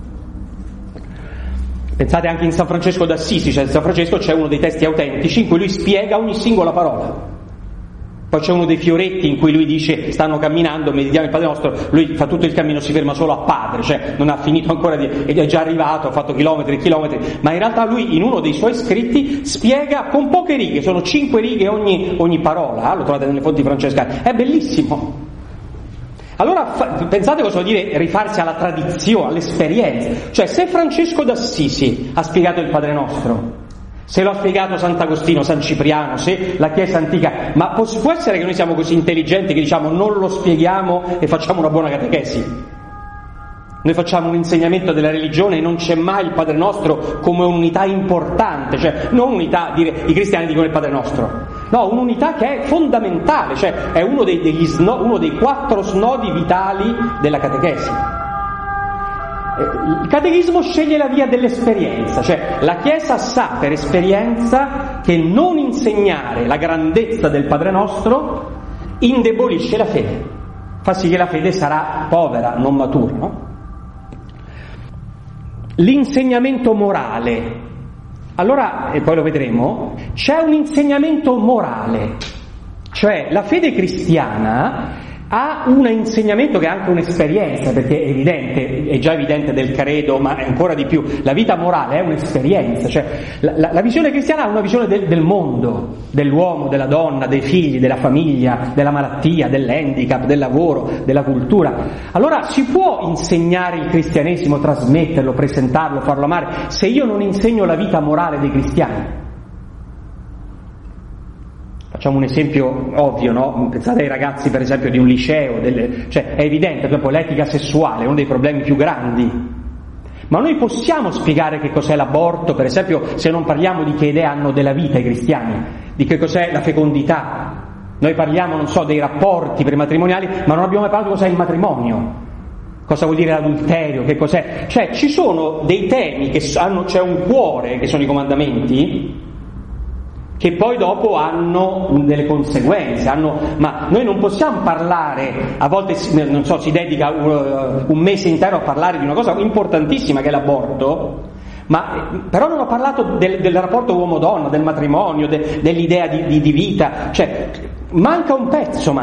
Pensate anche in San Francesco d'Assisi, cioè in San Francesco c'è uno dei testi autentici in cui lui spiega ogni singola parola. Poi c'è uno dei fioretti in cui lui dice, stanno camminando, meditiamo il Padre Nostro, lui fa tutto il cammino, si ferma solo a Padre, cioè non ha finito ancora ed è già arrivato, ha fatto chilometri e chilometri, ma in realtà lui in uno dei suoi scritti spiega con poche righe, sono 5 righe ogni parola, lo trovate nelle fonti francescane, è bellissimo. Allora pensate cosa vuol dire rifarsi alla tradizione, all'esperienza, cioè se Francesco d'Assisi ha spiegato il Padre Nostro, se lo ha spiegato Sant'Agostino, San Cipriano, se la Chiesa antica, ma può essere che noi siamo così intelligenti che diciamo non lo spieghiamo e facciamo una buona catechesi? Noi facciamo un insegnamento della religione e non c'è mai il Padre Nostro come un'unità importante, cioè non unità, dire i cristiani dicono il Padre Nostro, no, un'unità che è fondamentale, cioè è uno dei 4 snodi vitali della catechesi. Il catechismo sceglie la via dell'esperienza, cioè la Chiesa sa per esperienza che non insegnare la grandezza del Padre Nostro indebolisce la fede, fa sì che la fede sarà povera, non matura, no? L'insegnamento morale, allora, e poi lo vedremo, c'è un insegnamento morale, cioè la fede cristiana ha un insegnamento che è anche un'esperienza, perché è evidente, è già evidente del credo, ma è ancora di più, la vita morale è un'esperienza, cioè la visione cristiana ha una visione del mondo, dell'uomo, della donna, dei figli, della famiglia, della malattia, dell'handicap, del lavoro, della cultura. Allora si può insegnare il cristianesimo, trasmetterlo, presentarlo, farlo amare, se io non insegno la vita morale dei cristiani? Facciamo un esempio ovvio, no? Pensate ai ragazzi per esempio di un liceo, cioè è evidente, per esempio l'etica sessuale è uno dei problemi più grandi, ma noi possiamo spiegare che cos'è l'aborto, per esempio, se non parliamo di che idee hanno della vita i cristiani, di che cos'è la fecondità. Noi parliamo, non so, dei rapporti prematrimoniali, ma non abbiamo mai parlato di cos'è il matrimonio, cosa vuol dire l'adulterio, che cos'è, cioè ci sono dei temi che c'è un cuore, che sono i comandamenti, che poi dopo hanno delle conseguenze, ma noi non possiamo parlare, a volte non so, si dedica un mese intero a parlare di una cosa importantissima che è l'aborto, però non ho parlato del rapporto uomo-donna, del matrimonio, dell'idea di vita, cioè manca un pezzo,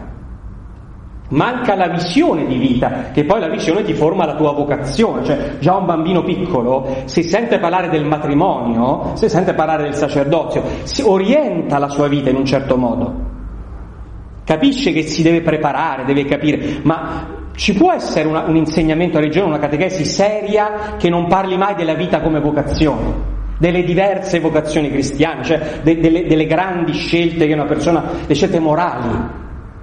manca la visione di vita, che poi la visione ti forma la tua vocazione, cioè già un bambino piccolo, se sente parlare del matrimonio, se sente parlare del sacerdozio, si orienta la sua vita in un certo modo, capisce che si deve preparare, deve capire, ma ci può essere un insegnamento a religione, una catechesi seria che non parli mai della vita come vocazione, delle diverse vocazioni cristiane, cioè delle grandi scelte che una persona, le scelte morali.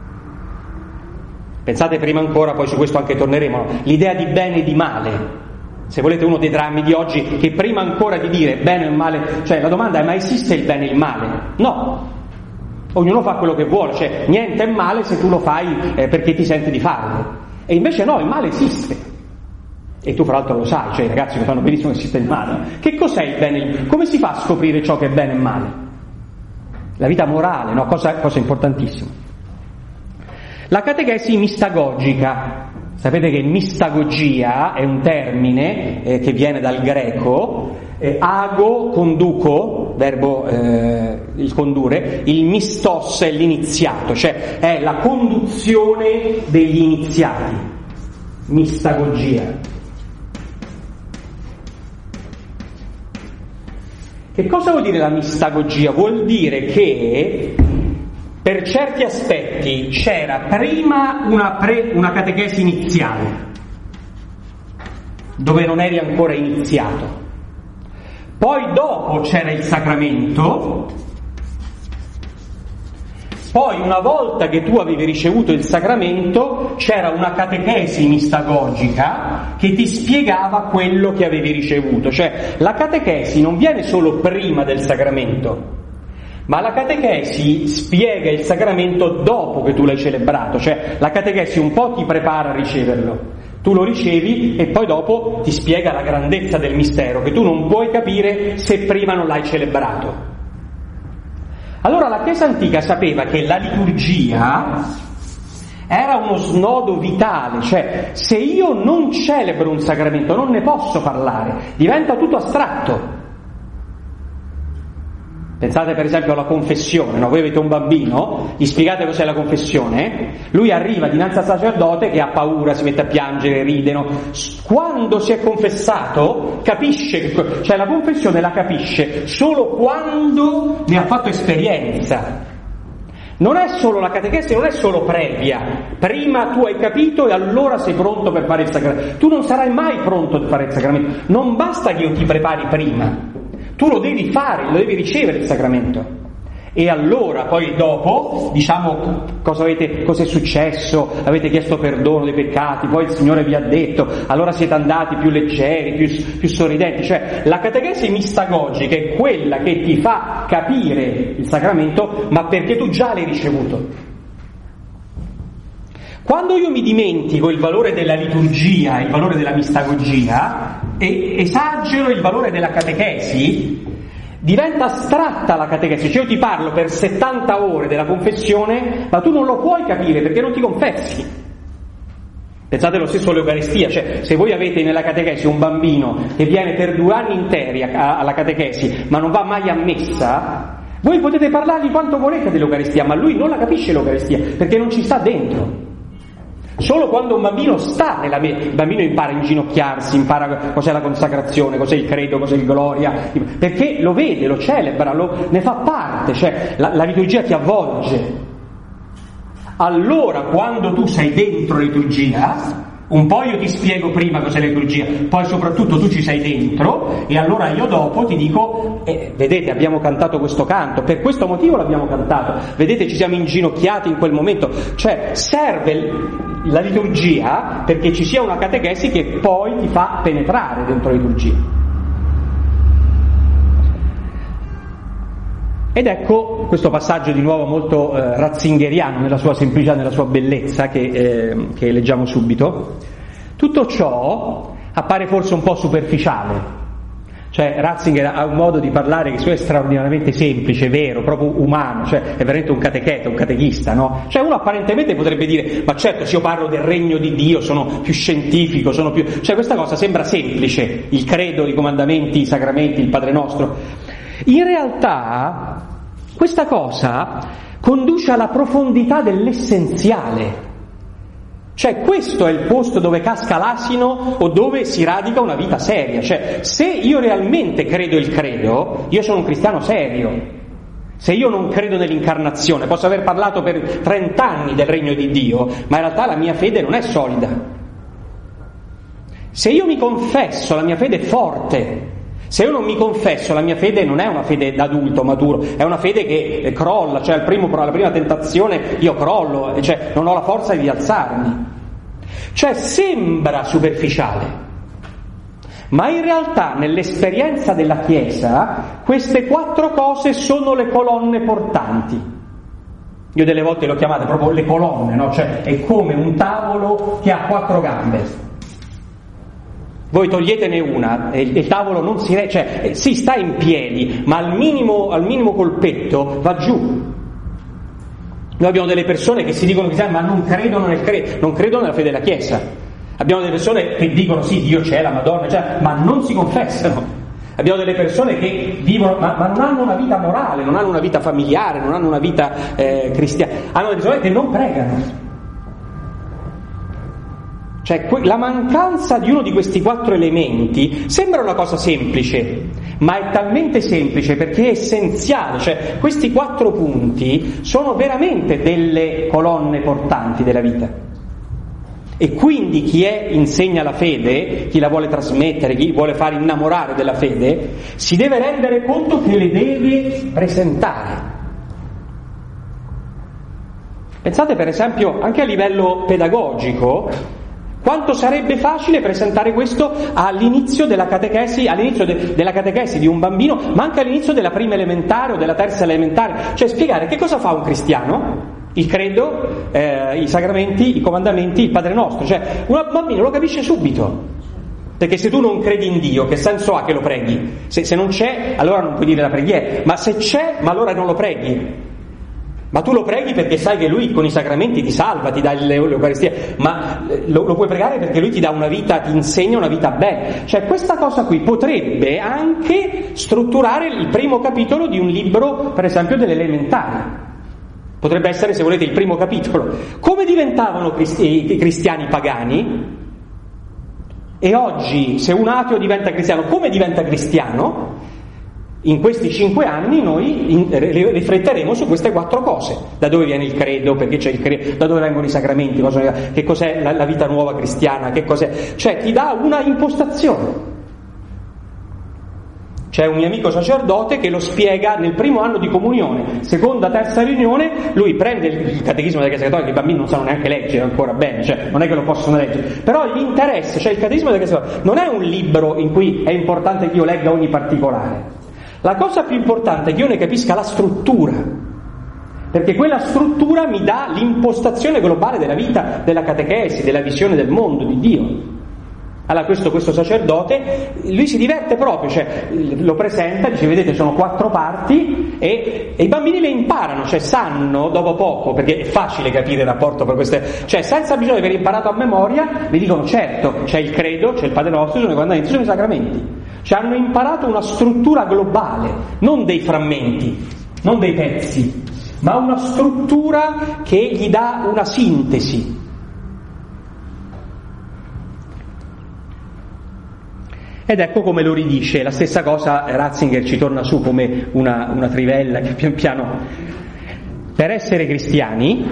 Pensate prima ancora, poi su questo anche torneremo, no? L'idea di bene e di male, se volete uno dei drammi di oggi, che prima ancora di dire bene e male, cioè la domanda è: ma esiste il bene e il male? No, ognuno fa quello che vuole, cioè niente è male se tu lo fai perché ti senti di farlo, e invece no, il male esiste, e tu fra l'altro lo sai, cioè i ragazzi lo sanno benissimo che esiste il male. Che cos'è il bene e il male? Come si fa a scoprire ciò che è bene e male? La vita morale, no? Cosa importantissima. La catechesi mistagogica, sapete che mistagogia è un termine che viene dal greco, ago, conduco, verbo il condurre, il mistos è l'iniziato, cioè è la conduzione degli iniziati, mistagogia. Che cosa vuol dire la mistagogia? Vuol dire che per certi aspetti c'era prima una catechesi iniziale, dove non eri ancora iniziato, poi dopo c'era il sacramento, poi una volta che tu avevi ricevuto il sacramento c'era una catechesi mistagogica che ti spiegava quello che avevi ricevuto, cioè la catechesi non viene solo prima del sacramento, Ma la catechesi spiega il sacramento dopo che tu l'hai celebrato, cioè la catechesi un po' ti prepara a riceverlo, tu lo ricevi e poi dopo ti spiega la grandezza del mistero che tu non puoi capire se prima non l'hai celebrato. Allora la Chiesa antica sapeva che la liturgia era uno snodo vitale, cioè se io non celebro un sacramento non ne posso parlare, diventa tutto astratto. Pensate per esempio alla confessione, no? Voi avete un bambino, gli spiegate cos'è la confessione, lui arriva dinanzi al sacerdote che ha paura, si mette a piangere, ride, no? Quando si è confessato capisce, cioè la confessione la capisce solo quando ne ha fatto esperienza. Non è solo la catechesi, non è solo previa, prima tu hai capito e allora sei pronto per fare il sacramento. Tu non sarai mai pronto per fare il sacramento, non basta che io ti prepari prima. Tu lo devi fare, lo devi ricevere il sacramento. E allora, poi dopo, diciamo cosa è successo, avete chiesto perdono dei peccati, poi il Signore vi ha detto, allora siete andati più leggeri, più sorridenti. Cioè, la catechesi mistagogica è quella che ti fa capire il sacramento, ma perché tu già l'hai ricevuto. Quando io mi dimentico il valore della liturgia, il valore della mistagogia, e esagero il valore della catechesi, diventa astratta la catechesi, cioè io ti parlo per 70 ore della confessione, ma tu non lo puoi capire perché non ti confessi. Pensate lo stesso all'Eucaristia, cioè se voi avete nella catechesi un bambino che viene per 2 anni interi alla catechesi, ma non va mai a messa, voi potete parlargli quanto volete dell'Eucaristia, ma lui non la capisce l'Eucaristia perché non ci sta dentro. Solo quando un bambino sta nella il bambino impara a inginocchiarsi, impara cos'è la consacrazione, cos'è il credo, cos'è il gloria, perché lo vede, lo celebra, ne fa parte, cioè la liturgia ti avvolge. Allora quando tu sei dentro la liturgia, un po' io ti spiego prima cos'è la liturgia, poi soprattutto tu ci sei dentro e allora io dopo ti dico, vedete abbiamo cantato questo canto, per questo motivo l'abbiamo cantato, vedete ci siamo inginocchiati in quel momento, cioè serve la liturgia perché ci sia una catechesi che poi ti fa penetrare dentro la liturgia. Ed ecco questo passaggio di nuovo molto ratzingeriano nella sua semplicità, nella sua bellezza che leggiamo subito. Tutto ciò appare forse un po' superficiale, cioè Ratzinger ha un modo di parlare che è straordinariamente semplice, vero, proprio umano, cioè è veramente un catecheta, un catechista, no? Cioè uno apparentemente potrebbe dire, ma certo se io parlo del regno di Dio sono più scientifico, cioè questa cosa sembra semplice, il credo, i comandamenti, i sacramenti, il Padre Nostro. In realtà questa cosa conduce alla profondità dell'essenziale, cioè questo è il posto dove casca l'asino o dove si radica una vita seria, cioè se io realmente credo il credo, io sono un cristiano serio. Se io non credo nell'incarnazione, posso aver parlato per 30 anni del regno di Dio, ma in realtà la mia fede non è solida. Se io mi confesso, la mia fede è forte. Se io non mi confesso, la mia fede non è una fede d'adulto maturo, è una fede che crolla, cioè alla prima tentazione io crollo, cioè non ho la forza di alzarmi. Cioè sembra superficiale, ma in realtà nell'esperienza della Chiesa queste 4 cose sono le colonne portanti. Io delle volte le ho chiamate proprio le colonne, no? Cioè è come un tavolo che ha 4 gambe. Voi toglietene una e il tavolo non si sta in piedi, ma al minimo colpetto va giù. Noi abbiamo delle persone che si dicono cristiane ma non credono nel credo, non credono nella fede della Chiesa. Abbiamo delle persone che dicono sì, Dio c'è, la Madonna c'è, ma non si confessano. Abbiamo delle persone che vivono, ma non hanno una vita morale, non hanno una vita familiare, non hanno una vita cristiana. Hanno delle persone che non pregano. Cioè la mancanza di uno di questi 4 elementi sembra una cosa semplice, ma è talmente semplice perché è essenziale, cioè questi 4 punti sono veramente delle colonne portanti della vita. E quindi chi insegna la fede, chi la vuole trasmettere, chi vuole fare innamorare della fede, si deve rendere conto che le deve presentare. Pensate per esempio anche a livello pedagogico, Quanto sarebbe facile presentare questo all'inizio della catechesi di un bambino, ma anche all'inizio della prima elementare o della terza elementare, cioè spiegare che cosa fa un cristiano, il credo, i sacramenti, i comandamenti, il Padre Nostro, cioè un bambino lo capisce subito, perché se tu non credi in Dio, che senso ha che lo preghi? Se non c'è, allora non puoi dire la preghiera, ma se c'è, ma allora non lo preghi. Ma tu lo preghi perché sai che Lui con i sacramenti ti salva, ti dà l'Eucaristia, ma lo puoi pregare perché Lui ti dà una vita, ti insegna una vita bella. Cioè questa cosa qui potrebbe anche strutturare il primo capitolo di un libro, per esempio, delle elementari. Potrebbe essere, se volete, il primo capitolo. Come diventavano i cristiani pagani? E oggi, se un ateo diventa cristiano, come diventa cristiano? In questi 5 anni noi rifletteremo su queste 4 cose. Da dove viene il credo, perché c'è il credo, da dove vengono i sacramenti, che cos'è la vita nuova cristiana, che cos'è. Cioè ti dà una impostazione. C'è un mio amico sacerdote che lo spiega nel primo anno di comunione, seconda, terza riunione, lui prende il catechismo della Chiesa Cattolica, i bambini non sanno neanche leggere ancora bene, cioè non è che lo possono leggere, però gli interessa, cioè il catechismo della Chiesa Cattolica non è un libro in cui è importante che io legga ogni particolare. La cosa più importante è che io ne capisca la struttura, perché quella struttura mi dà l'impostazione globale della vita, della catechesi, della visione del mondo, di Dio. Allora questo sacerdote, lui si diverte proprio, cioè lo presenta, dice vedete sono 4 parti e i bambini le imparano, cioè sanno dopo poco, perché è facile capire il rapporto per queste, cioè senza bisogno di aver imparato a memoria, vi dicono certo, c'è il credo, c'è il Padre Nostro, ci sono i comandamenti, ci sono i sacramenti. Cioè hanno imparato una struttura globale, non dei frammenti, non dei pezzi, ma una struttura che gli dà una sintesi. Ed ecco come lo ridice, la stessa cosa Ratzinger ci torna su come una trivella che pian piano, per essere cristiani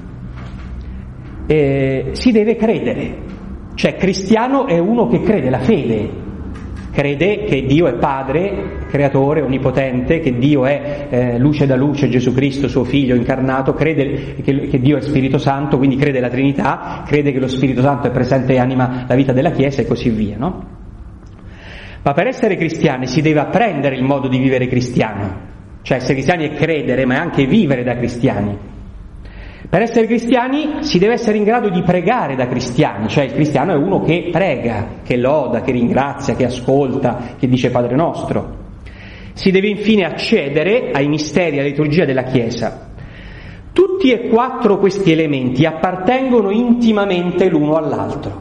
si deve credere, cioè cristiano è uno che crede, la fede, crede che Dio è Padre, Creatore, Onnipotente, che Dio è luce da luce, Gesù Cristo, suo Figlio incarnato, crede che Dio è Spirito Santo, quindi crede alla Trinità, crede che lo Spirito Santo è presente e anima la vita della Chiesa e così via, no? Ma per essere cristiani si deve apprendere il modo di vivere cristiano, cioè essere cristiani è credere, ma è anche vivere da cristiani. Per essere cristiani si deve essere in grado di pregare da cristiani, cioè il cristiano è uno che prega, che loda, che ringrazia, che ascolta, che dice Padre Nostro. Si deve infine accedere ai misteri, alla liturgia della Chiesa. Tutti e 4 questi elementi appartengono intimamente l'uno all'altro.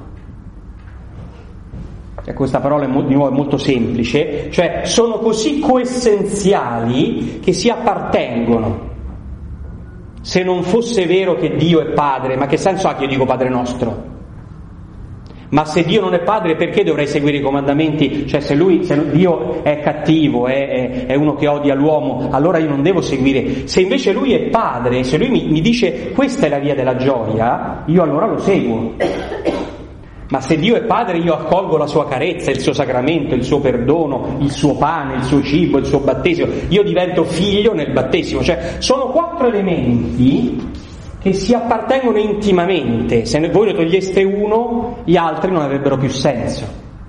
Questa parola di nuovo è molto semplice, cioè sono così coessenziali che si appartengono. Se non fosse vero che Dio è Padre, ma che senso ha che io dico Padre Nostro? Ma se Dio non è Padre, perché dovrei seguire i comandamenti? Cioè se Dio è cattivo, è uno che odia l'uomo, allora io non devo seguire. Se invece Lui è Padre, se Lui mi dice questa è la via della gioia, io allora lo seguo. Ma se Dio è Padre io accolgo la sua carezza, il suo sacramento, il suo perdono, il suo pane, il suo cibo, il suo battesimo, io divento figlio nel battesimo, cioè sono 4 elementi che si appartengono intimamente, se voi ne toglieste uno gli altri non avrebbero più senso.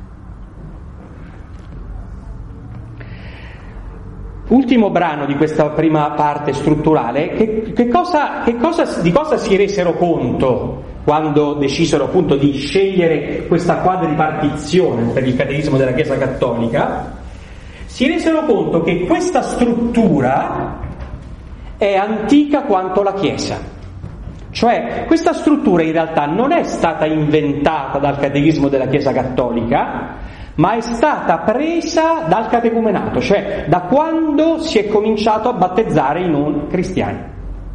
Ultimo brano di questa prima parte strutturale, di cosa si resero conto quando decisero appunto di scegliere questa quadripartizione per il catechismo della Chiesa Cattolica? Si resero conto che questa struttura è antica quanto la Chiesa, cioè questa struttura in realtà non è stata inventata dal catechismo della Chiesa Cattolica, ma è stata presa dal catecumenato, cioè da quando si è cominciato a battezzare i non cristiani.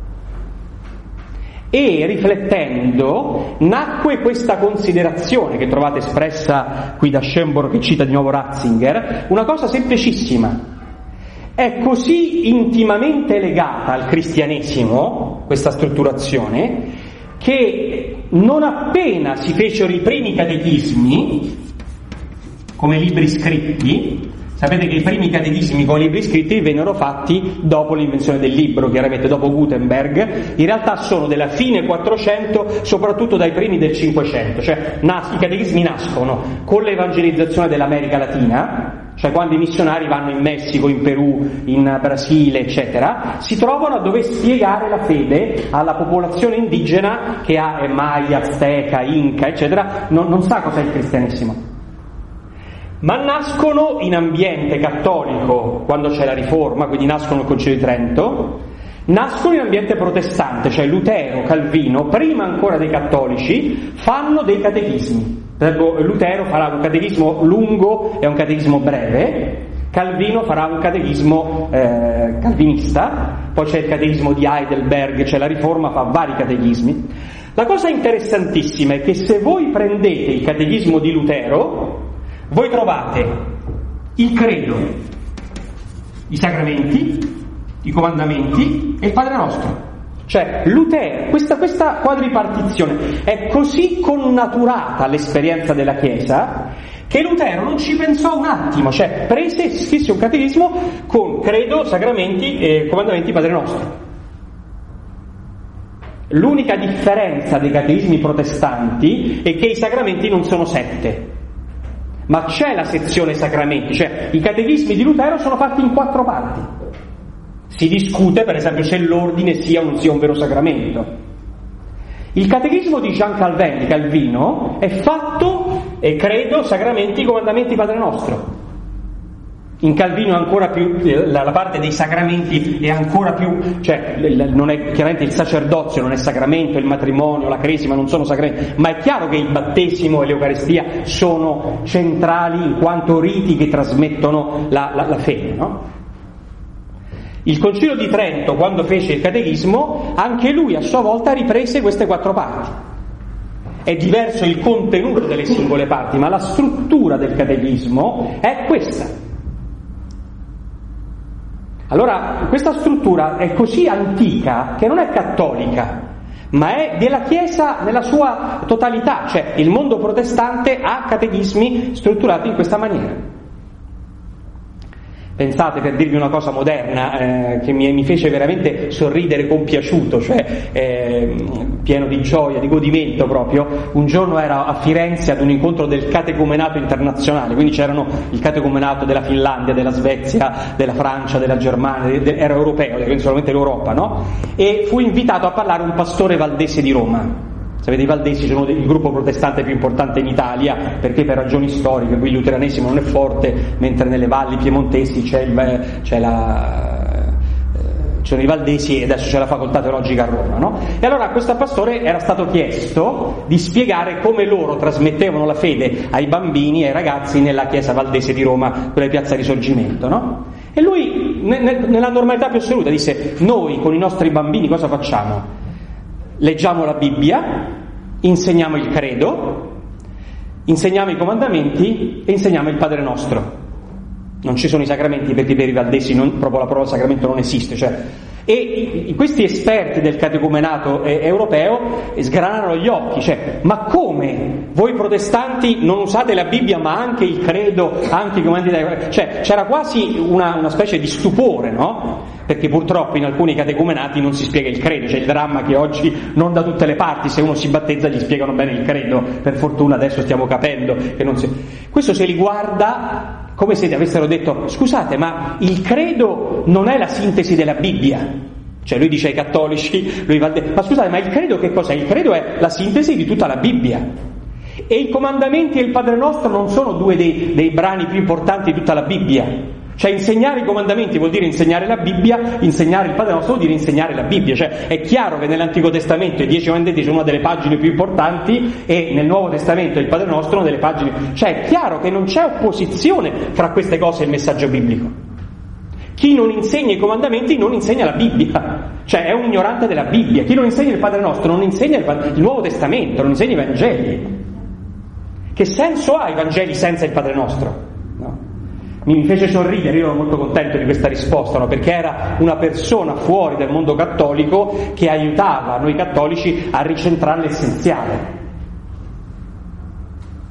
E riflettendo nacque questa considerazione che trovate espressa qui da Schönborn, che cita di nuovo Ratzinger, una cosa semplicissima. È così intimamente legata al cristianesimo questa strutturazione che non appena si fecero i primi catechismi come libri scritti, Sapete che i primi catechismi con libri scritti vennero fatti dopo l'invenzione del libro, chiaramente dopo Gutenberg. In realtà sono della fine 400, soprattutto dai primi del 500, cioè i catechismi nascono con l'evangelizzazione dell'America Latina, cioè quando i missionari vanno in Messico, in Perù, in Brasile, eccetera, si trovano a dover spiegare la fede alla popolazione indigena che è Maya, Azteca, Inca, eccetera, non sa cos'è il cristianesimo. Ma nascono in ambiente cattolico quando c'è la Riforma, quindi nascono il Concilio di Trento, nascono in ambiente protestante, cioè Lutero, Calvino, prima ancora dei cattolici, fanno dei catechismi. Per esempio Lutero farà un catechismo lungo e un catechismo breve, Calvino farà un catechismo calvinista, poi c'è il catechismo di Heidelberg, c'è la Riforma, fa vari catechismi. La cosa interessantissima è che se voi prendete il catechismo di Lutero, voi trovate il credo, i sacramenti, i comandamenti e il Padre Nostro. Cioè Lutero, questa quadripartizione è così connaturata all'esperienza della Chiesa che Lutero non ci pensò un attimo, cioè prese e scrisse un catechismo con credo, sacramenti e comandamenti Padre Nostro. L'unica differenza dei catechismi protestanti è che i sacramenti non sono 7. Ma c'è la sezione sacramenti, cioè i catechismi di Lutero sono fatti in 4 parti. Si discute, per esempio, se l'ordine sia o non sia un vero sacramento. Il catechismo di Jean Calvin, di Calvino, è fatto, credo, sacramenti, comandamenti, Padre Nostro. In Calvino è ancora più, la parte dei sacramenti è ancora più, cioè non è, chiaramente il sacerdozio non è sacramento, il matrimonio, la cresima non sono sacramenti, ma è chiaro che il battesimo e l'Eucaristia sono centrali in quanto riti che trasmettono la fede, no? Il Concilio di Trento, quando fece il catechismo, anche lui a sua volta riprese queste 4 parti. È diverso il contenuto delle singole parti, ma la struttura del catechismo è questa. Allora, questa struttura è così antica che non è cattolica, ma è della Chiesa nella sua totalità, cioè il mondo protestante ha catechismi strutturati in questa maniera. Pensate, per dirvi una cosa moderna che mi fece veramente sorridere compiaciuto, cioè pieno di gioia, di godimento proprio, un giorno ero a Firenze ad un incontro del catecumenato internazionale, quindi c'erano il catecumenato della Finlandia, della Svezia, della Francia, della Germania, era europeo, quindi solamente l'Europa, no? E fui invitato a parlare un pastore valdese di Roma. Sapete, i valdesi sono il gruppo protestante più importante in Italia, perché per ragioni storiche qui il luteranesimo non è forte, mentre nelle valli piemontesi c'erano i valdesi e adesso c'è la facoltà teologica a Roma, no? E allora a questo pastore era stato chiesto di spiegare come loro trasmettevano la fede ai bambini e ai ragazzi nella chiesa valdese di Roma, quella di Piazza Risorgimento, no? E lui nella normalità più assoluta disse: noi con i nostri bambini cosa facciamo? Leggiamo la Bibbia, insegniamo il credo, insegniamo i comandamenti e insegniamo il Padre Nostro. Non ci sono i sacramenti perché per i valdesi proprio la parola sacramento non esiste, cioè. E questi esperti del catecumenato europeo sgranano gli occhi, cioè, ma come? Voi protestanti non usate la Bibbia ma anche il credo, anche i comandamenti, cioè c'era quasi una specie di stupore, no? Perché purtroppo in alcuni catecumenati non si spiega il credo, c'è il dramma che oggi non da tutte le parti, se uno si battezza gli spiegano bene il credo, per fortuna adesso stiamo capendo che non si... Questo se li guarda come se avessero detto: scusate, ma il credo non è la sintesi della Bibbia. Cioè lui dice ai cattolici, ma scusate, ma il credo che cos'è? Il credo è la sintesi di tutta la Bibbia. E i comandamenti e il Padre Nostro non sono 2 dei brani più importanti di tutta la Bibbia. Cioè insegnare i comandamenti vuol dire insegnare la Bibbia, insegnare il Padre Nostro vuol dire insegnare la Bibbia. Cioè è chiaro che nell'Antico Testamento i 10 comandamenti sono una delle pagine più importanti e nel Nuovo Testamento il Padre Nostro è una delle pagine... Cioè è chiaro che non c'è opposizione fra queste cose e il messaggio biblico. Chi non insegna i comandamenti non insegna la Bibbia, cioè è un ignorante della Bibbia. Chi non insegna il Padre Nostro non insegna il Nuovo Testamento, non insegna i Vangeli. Che senso ha i Vangeli senza il Padre Nostro? No. Mi fece sorridere, io ero molto contento di questa risposta, no? Perché era una persona fuori dal mondo cattolico che aiutava noi cattolici a ricentrare l'essenziale.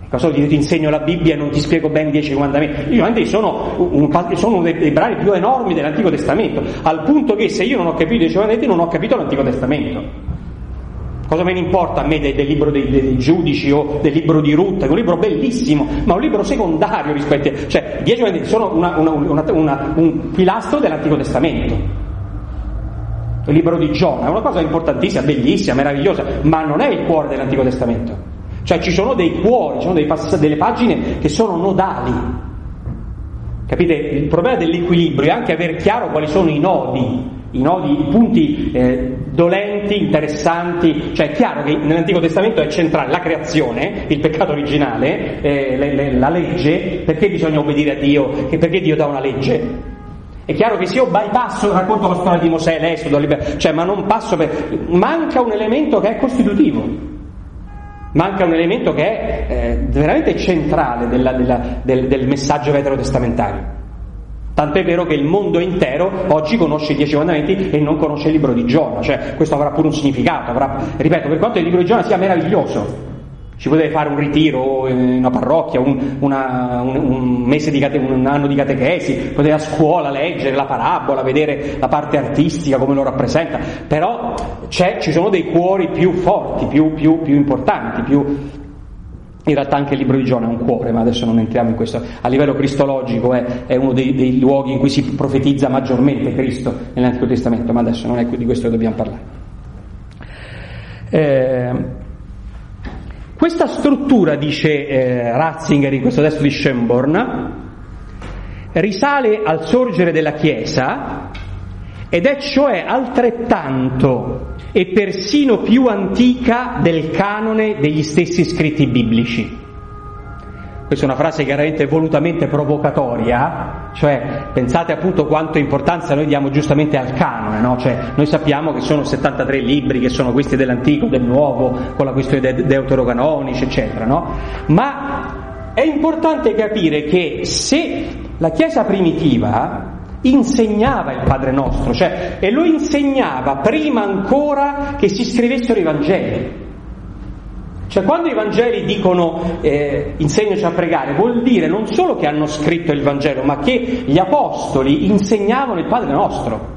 Cosa vuol dire? Ti insegno la Bibbia e non ti spiego ben 10 comandamenti? Io sono uno dei brani più enormi dell'Antico Testamento, al punto che se io non ho capito i 10 comandamenti non ho capito l'Antico Testamento. Cosa me ne importa a me del libro dei giudici o del libro di Ruth? È un libro bellissimo, ma un libro secondario rispetto a... Cioè, 10 comandamenti sono un pilastro dell'Antico Testamento. Il libro di Giona è una cosa importantissima, bellissima, meravigliosa, ma non è il cuore dell'Antico Testamento. Cioè ci sono dei cuori, ci sono delle pagine che sono nodali. Capite? Il problema dell'equilibrio è anche aver chiaro quali sono i nodi, i punti dolenti, interessanti. Cioè è chiaro che nell'Antico Testamento è centrale la creazione, il peccato originale, la legge, perché bisogna obbedire a Dio, perché Dio dà una legge. È chiaro che se io bypasso, racconto la storia di Mosè, l'Esodo, cioè ma non passo per... Manca un elemento che è costitutivo. Manca un elemento che è veramente centrale del messaggio veterotestamentario. Tant'è vero che il mondo intero oggi conosce i 10 comandamenti e non conosce il libro di Giona. Cioè questo avrà pure un significato, ripeto, per quanto il libro di Giona sia meraviglioso, ci potete fare un ritiro in una parrocchia, un mese un anno di catechesi, potete a scuola leggere la parabola, vedere la parte artistica come lo rappresenta, però ci sono dei cuori più forti, più importanti, in realtà anche il libro di Giona è un cuore, ma adesso non entriamo in questo. A livello cristologico è uno dei luoghi in cui si profetizza maggiormente Cristo nell'Antico Testamento, ma adesso non è di questo che dobbiamo parlare. Questa struttura, dice Ratzinger in questo testo di Schönborn, risale al sorgere della Chiesa ed è cioè altrettanto e persino più antica del canone degli stessi scritti biblici. Questa è una frase chiaramente volutamente provocatoria, cioè pensate appunto quanto importanza noi diamo giustamente al canone, no? Cioè noi sappiamo che sono 73 libri, che sono questi dell'Antico, del Nuovo, con la questione dei deuterocanonici, eccetera, no? Ma è importante capire che se la Chiesa primitiva insegnava il Padre Nostro, cioè, e lo insegnava prima ancora che si scrivessero i Vangeli. Cioè quando i Vangeli dicono insegnaci a pregare, vuol dire non solo che hanno scritto il Vangelo, ma che gli Apostoli insegnavano il Padre Nostro.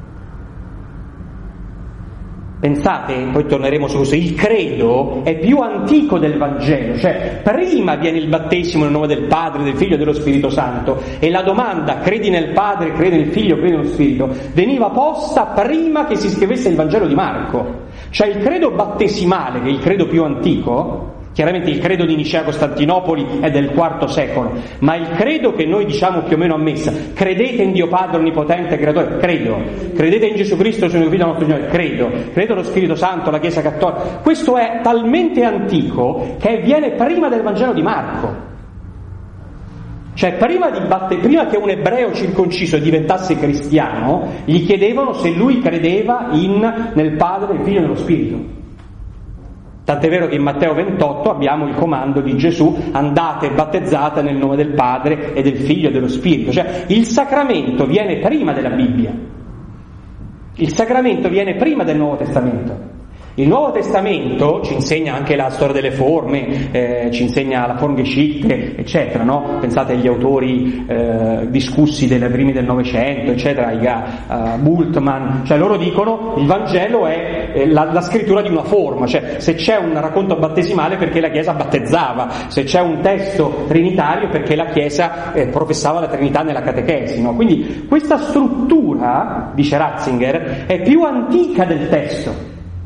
Pensate, poi torneremo su questo, il credo è più antico del Vangelo, cioè prima viene il battesimo nel nome del Padre, del Figlio e dello Spirito Santo, e la domanda credi nel Padre, credi nel Figlio, credi nello Spirito veniva posta prima che si scrivesse il Vangelo di Marco. Cioè il credo battesimale, che è il credo più antico, chiaramente il credo di Nicea-Costantinopoli è del IV secolo, ma il credo che noi diciamo più o meno a messa, credete in Dio Padre Onnipotente Creatore, credo, credete in Gesù Cristo suo Figlio nostro Signore, credo allo Spirito Santo, la Chiesa Cattolica, questo è talmente antico che viene prima del Vangelo di Marco. Cioè prima che un ebreo circonciso diventasse cristiano, gli chiedevano se lui credeva nel Padre, nel Figlio e nello Spirito. Tant'è vero che in Matteo 28 abbiamo il comando di Gesù: andate e battezzate nel nome del Padre e del Figlio e dello Spirito. Cioè il sacramento viene prima della Bibbia, il sacramento viene prima del Nuovo Testamento. Il Nuovo Testamento ci insegna anche la storia delle forme, ci insegna la Formgeschichte, eccetera, no? Pensate agli autori discussi dei primi del Novecento, eccetera, Bultmann, cioè loro dicono il Vangelo è la scrittura di una forma, cioè se c'è un racconto battesimale perché la Chiesa battezzava, se c'è un testo trinitario perché la Chiesa professava la Trinità nella catechesi, no? Quindi questa struttura, dice Ratzinger, è più antica del testo.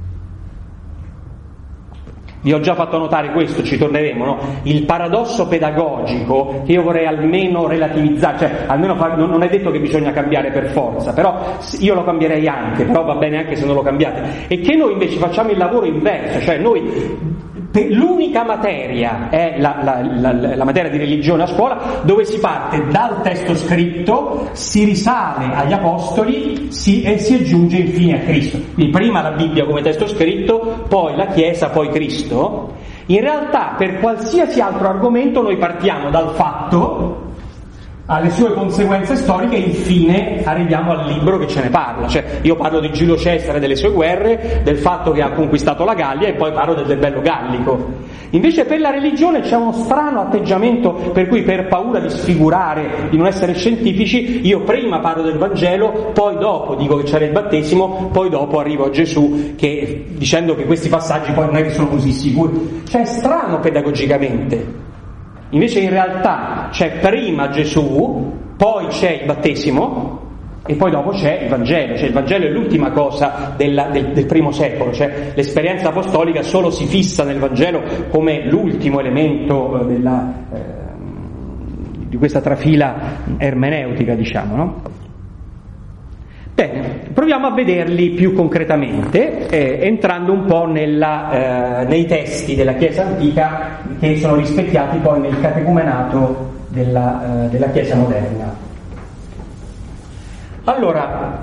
Vi ho già fatto notare questo, ci torneremo, no? Il paradosso pedagogico che io vorrei almeno relativizzare, cioè almeno non è detto che bisogna cambiare per forza, però io lo cambierei anche, però va bene anche se non lo cambiate, e che noi invece facciamo il lavoro inverso, cioè noi l'unica materia è la materia di religione a scuola, dove si parte dal testo scritto, si risale agli Apostoli e si aggiunge infine a Cristo. Quindi prima la Bibbia come testo scritto, poi la Chiesa, poi Cristo. In realtà per qualsiasi altro argomento noi partiamo dal fatto alle sue conseguenze storiche, e infine arriviamo al libro che ce ne parla. Cioè, io parlo di Giulio Cesare, delle sue guerre, del fatto che ha conquistato la Gallia, e poi parlo del bello gallico. Invece per la religione c'è uno strano atteggiamento per cui, per paura di sfigurare, di non essere scientifici, io prima parlo del Vangelo, poi dopo dico che c'era il battesimo, poi dopo arrivo a Gesù, che dicendo che questi passaggi poi non è che sono così sicuri. Cioè è strano pedagogicamente. Invece in realtà c'è prima Gesù, poi c'è il battesimo e poi dopo c'è il Vangelo. Cioè il Vangelo è l'ultima cosa del primo secolo, cioè l'esperienza apostolica solo si fissa nel Vangelo come l'ultimo elemento di questa trafila ermeneutica, diciamo, no? Bene, proviamo a vederli più concretamente, entrando un po' nei testi della Chiesa antica che sono rispecchiati poi nel catecumenato della Chiesa moderna. Allora,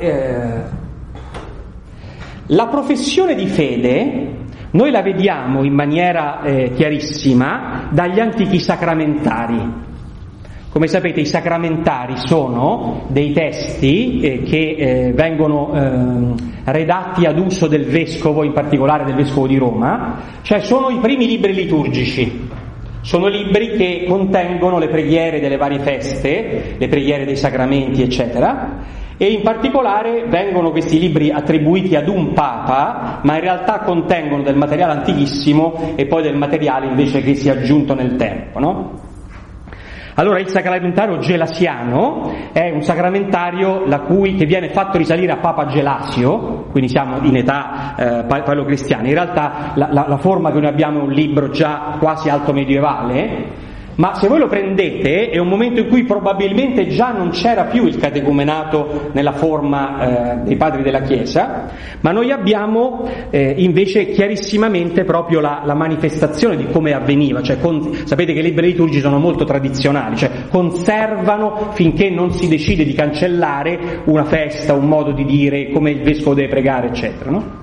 la professione di fede noi la vediamo in maniera chiarissima dagli antichi sacramentari. Come sapete, i sacramentari sono dei testi che vengono redatti ad uso del vescovo, in particolare del vescovo di Roma, cioè sono i primi libri liturgici. Sono libri che contengono le preghiere delle varie feste, le preghiere dei sacramenti, eccetera, e in particolare vengono questi libri attribuiti ad un papa, ma in realtà contengono del materiale antichissimo e poi del materiale invece che si è aggiunto nel tempo, no? Allora il sacramentario gelasiano è un sacramentario che viene fatto risalire a Papa Gelasio, quindi siamo in età paleocristiana. In realtà la forma che noi abbiamo è un libro già quasi alto medievale, ma se voi lo prendete è un momento in cui probabilmente già non c'era più il catecumenato nella forma dei padri della Chiesa, ma noi abbiamo invece chiarissimamente proprio la manifestazione di come avveniva. Cioè, sapete che i libri liturgici sono molto tradizionali, cioè conservano finché non si decide di cancellare una festa, un modo di dire, come il vescovo deve pregare, eccetera, no?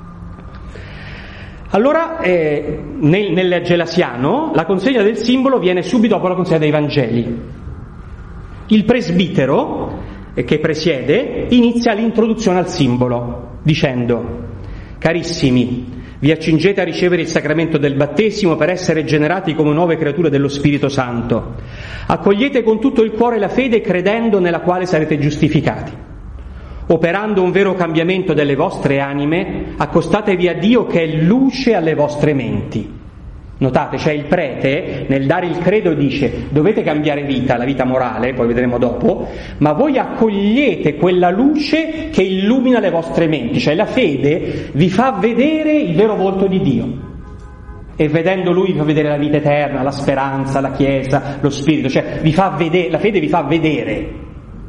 Allora, nel gelasiano la consegna del simbolo viene subito dopo la consegna dei Vangeli. Il presbitero, che presiede, inizia l'introduzione al simbolo, dicendo: carissimi, vi accingete a ricevere il sacramento del battesimo per essere generati come nuove creature dello Spirito Santo. Accogliete con tutto il cuore la fede, credendo nella quale sarete giustificati. Operando un vero cambiamento delle vostre anime, accostatevi a Dio che è luce alle vostre menti. Notate, cioè il prete nel dare il credo dice: dovete cambiare vita, la vita morale, poi vedremo dopo, ma voi accogliete quella luce che illumina le vostre menti, cioè la fede vi fa vedere il vero volto di Dio. E vedendo Lui vi fa vedere la vita eterna, la speranza, la Chiesa, lo Spirito, cioè vi fa vedere, la fede vi fa vedere.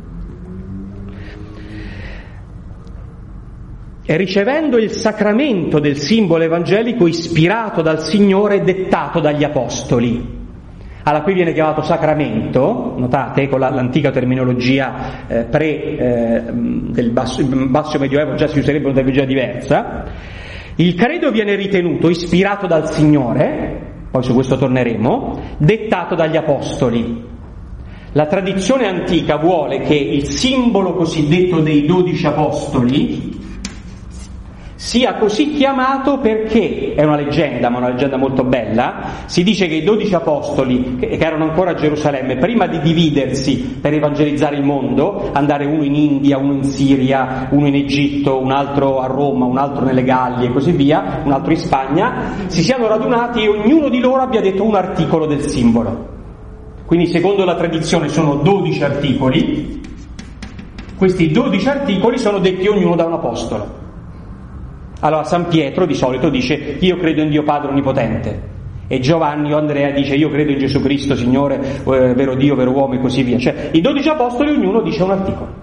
E ricevendo il sacramento del simbolo evangelico ispirato dal Signore e dettato dagli Apostoli. Allora, qui viene chiamato sacramento, notate, con l'antica terminologia del basso medioevo già si userebbe una terminologia diversa. Il credo viene ritenuto ispirato dal Signore, poi su questo torneremo, dettato dagli Apostoli. La tradizione antica vuole che il simbolo cosiddetto dei 12 Apostoli sia così chiamato perché, è una leggenda, ma una leggenda molto bella, si dice che i 12 apostoli, che erano ancora a Gerusalemme, prima di dividersi per evangelizzare il mondo, andare uno in India, uno in Siria, uno in Egitto, un altro a Roma, un altro nelle Gallie e così via, un altro in Spagna, si siano radunati e ognuno di loro abbia detto un articolo del simbolo. Quindi secondo la tradizione sono 12 articoli, questi 12 articoli sono detti ognuno da un apostolo. Allora San Pietro di solito dice: io credo in Dio Padre Onnipotente, e Giovanni o Andrea dice: io credo in Gesù Cristo Signore, vero Dio, vero uomo, e così via. Cioè i 12 apostoli ognuno dice un articolo.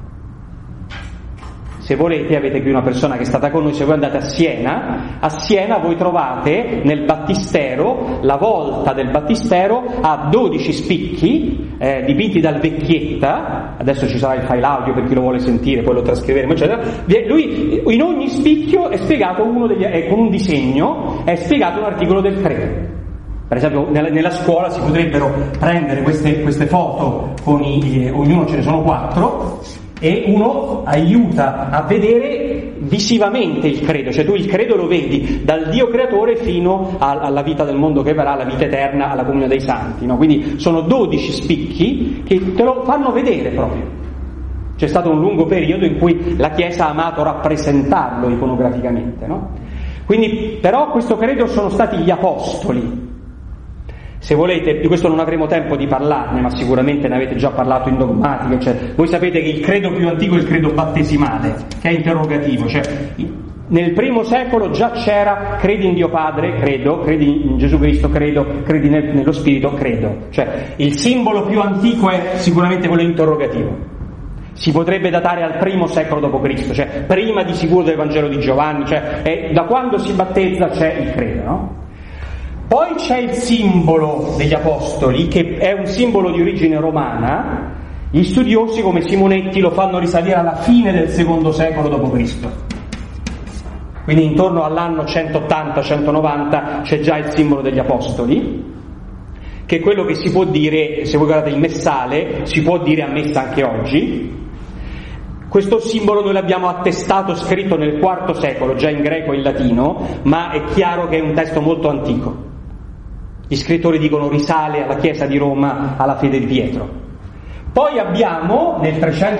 Se volete, avete qui una persona che è stata con noi, se voi andate a Siena voi trovate nel battistero, la volta del battistero ha 12 spicchi dipinti dal Vecchietta. Adesso ci sarà il file audio per chi lo vuole sentire, poi lo trascriveremo, eccetera. Lui, in ogni spicchio è spiegato con un disegno, è spiegato un articolo del credo. Per esempio nella scuola si potrebbero prendere queste foto con ognuno ce ne sono 4, e uno aiuta a vedere visivamente il credo, cioè tu il credo lo vedi dal Dio creatore fino alla vita del mondo che verrà, alla vita eterna, alla comunione dei santi, no? Quindi sono 12 spicchi che te lo fanno vedere proprio. C'è stato un lungo periodo in cui la Chiesa ha amato rappresentarlo iconograficamente, no? Quindi, però questo credo sono stati gli apostoli. Se volete, di questo non avremo tempo di parlarne, ma sicuramente ne avete già parlato in dogmatica, cioè, voi sapete che il credo più antico è il credo battesimale, che è interrogativo, cioè nel primo secolo già c'era credi in Dio Padre, credo, credi in Gesù Cristo, credo, credi nello Spirito, credo, cioè il simbolo più antico è sicuramente quello interrogativo. Si potrebbe datare al primo secolo d.C., cioè prima di sicuro del Vangelo di Giovanni, cioè da quando si battezza c'è il credo, no? Poi c'è il simbolo degli apostoli, che è un simbolo di origine romana. Gli studiosi come Simonetti lo fanno risalire alla fine del secondo secolo d.C., quindi intorno all'anno 180-190 c'è già il simbolo degli apostoli, che è quello che si può dire, se voi guardate il messale, si può dire a messa anche oggi. Questo simbolo noi l'abbiamo attestato, scritto nel IV secolo, già in greco e in latino, ma è chiaro che è un testo molto antico. Gli scrittori dicono risale alla Chiesa di Roma, alla fede di Pietro. Poi abbiamo nel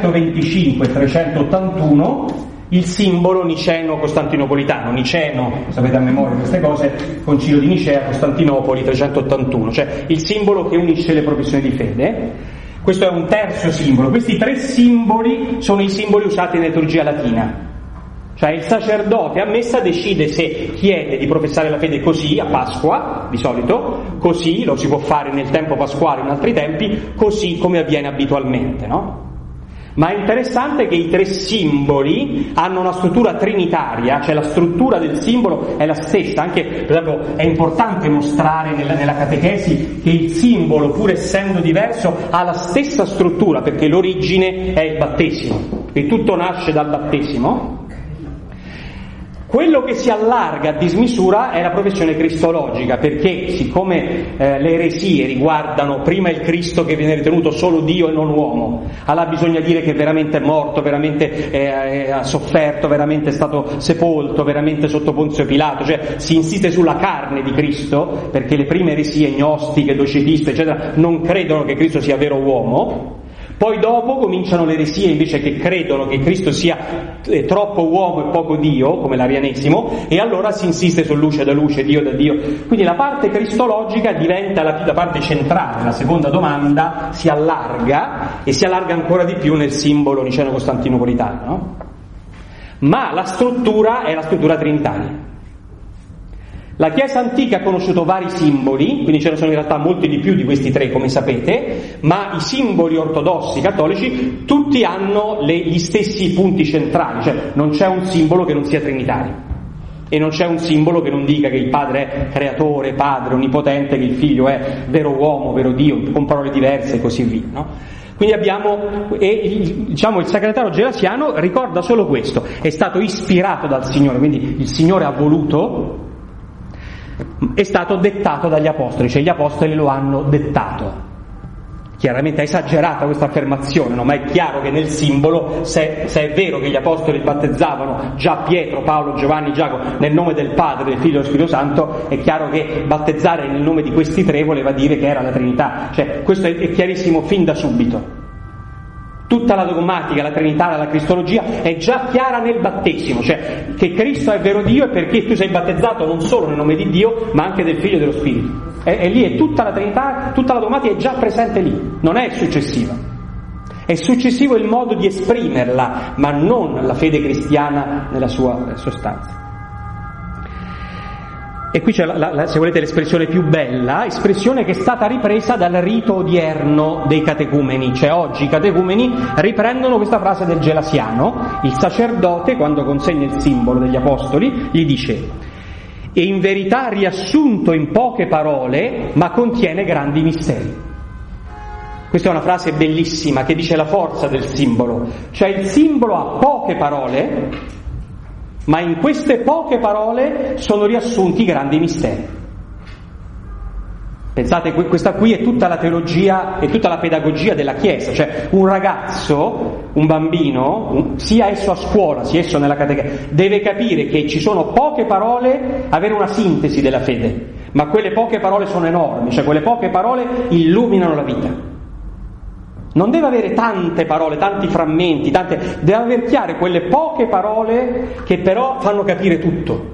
325-381 il simbolo niceno-costantinopolitano. Niceno, sapete a memoria queste cose, Concilio di Nicea, Costantinopoli 381, cioè il simbolo che unisce le professioni di fede. Questo è un terzo simbolo. Questi 3 simboli sono i simboli usati in liturgia latina. Cioè il sacerdote a messa decide se chiede di professare la fede così, a Pasqua, di solito, così, lo si può fare nel tempo pasquale in altri tempi, così come avviene abitualmente, no? Ma è interessante che i 3 simboli hanno una struttura trinitaria, cioè la struttura del simbolo è la stessa. Anche, per esempio, è importante mostrare nella catechesi che il simbolo, pur essendo diverso, ha la stessa struttura, perché l'origine è il battesimo, e tutto nasce dal battesimo. Quello che si allarga a dismisura è la professione cristologica, perché siccome le eresie riguardano prima il Cristo che viene ritenuto solo Dio e non uomo, allora bisogna dire che veramente è morto, veramente ha sofferto, veramente è stato sepolto, veramente sotto Ponzio Pilato, cioè si insiste sulla carne di Cristo, perché le prime eresie gnostiche, docetiste, eccetera, non credono che Cristo sia vero uomo. Poi dopo cominciano le eresie invece che credono che Cristo sia troppo uomo e poco Dio, come l'arianesimo, e allora si insiste su luce da luce, Dio da Dio. Quindi la parte cristologica diventa la parte centrale, la seconda domanda si allarga, e si allarga ancora di più nel simbolo niceno-costantinopolitano, no? Ma la struttura è la struttura trinitaria. La Chiesa antica ha conosciuto vari simboli, quindi ce ne sono in realtà molti di più di questi 3, come sapete, ma i simboli ortodossi cattolici tutti hanno gli stessi punti centrali, cioè non c'è un simbolo che non sia trinitario, e non c'è un simbolo che non dica che il Padre è creatore, Padre, onnipotente, che il Figlio è vero uomo, vero Dio, con parole diverse e così via, no? Quindi abbiamo, il Sacramentale gelasiano ricorda solo questo, è stato ispirato dal Signore, quindi il Signore ha voluto, è stato dettato dagli apostoli, cioè gli apostoli lo hanno dettato. Chiaramente è esagerata questa affermazione, no? Ma è chiaro che nel simbolo, se è vero che gli apostoli battezzavano già Pietro, Paolo, Giovanni, Giacomo nel nome del Padre, del Figlio e dello Spirito Santo, è chiaro che battezzare nel nome di questi 3 voleva dire che era la Trinità, cioè questo è chiarissimo fin da subito. Tutta la dogmatica, la Trinità, la Cristologia è già chiara nel battesimo, cioè che Cristo è vero Dio e perché tu sei battezzato non solo nel nome di Dio, ma anche del Figlio e dello Spirito. E lì è tutta la Trinità, tutta la dogmatica è già presente lì, non è successiva. È successivo il modo di esprimerla, ma non la fede cristiana nella sua sostanza. E qui c'è, se volete, l'espressione più bella, espressione che è stata ripresa dal rito odierno dei catecumeni, cioè oggi i catecumeni riprendono questa frase del gelasiano. Il sacerdote, quando consegna il simbolo degli apostoli, gli dice: e in verità riassunto in poche parole, ma contiene grandi misteri. Questa è una frase bellissima che dice la forza del simbolo, cioè il simbolo ha poche parole, ma in queste poche parole sono riassunti grandi misteri. Pensate, questa qui è tutta la teologia e tutta la pedagogia della Chiesa, cioè un ragazzo, un bambino, sia esso a scuola, sia esso nella catechesi, deve capire che ci sono poche parole, avere una sintesi della fede, ma quelle poche parole sono enormi, cioè quelle poche parole illuminano la vita. Non deve avere tante parole, tanti frammenti, deve aver chiare quelle poche parole che però fanno capire tutto.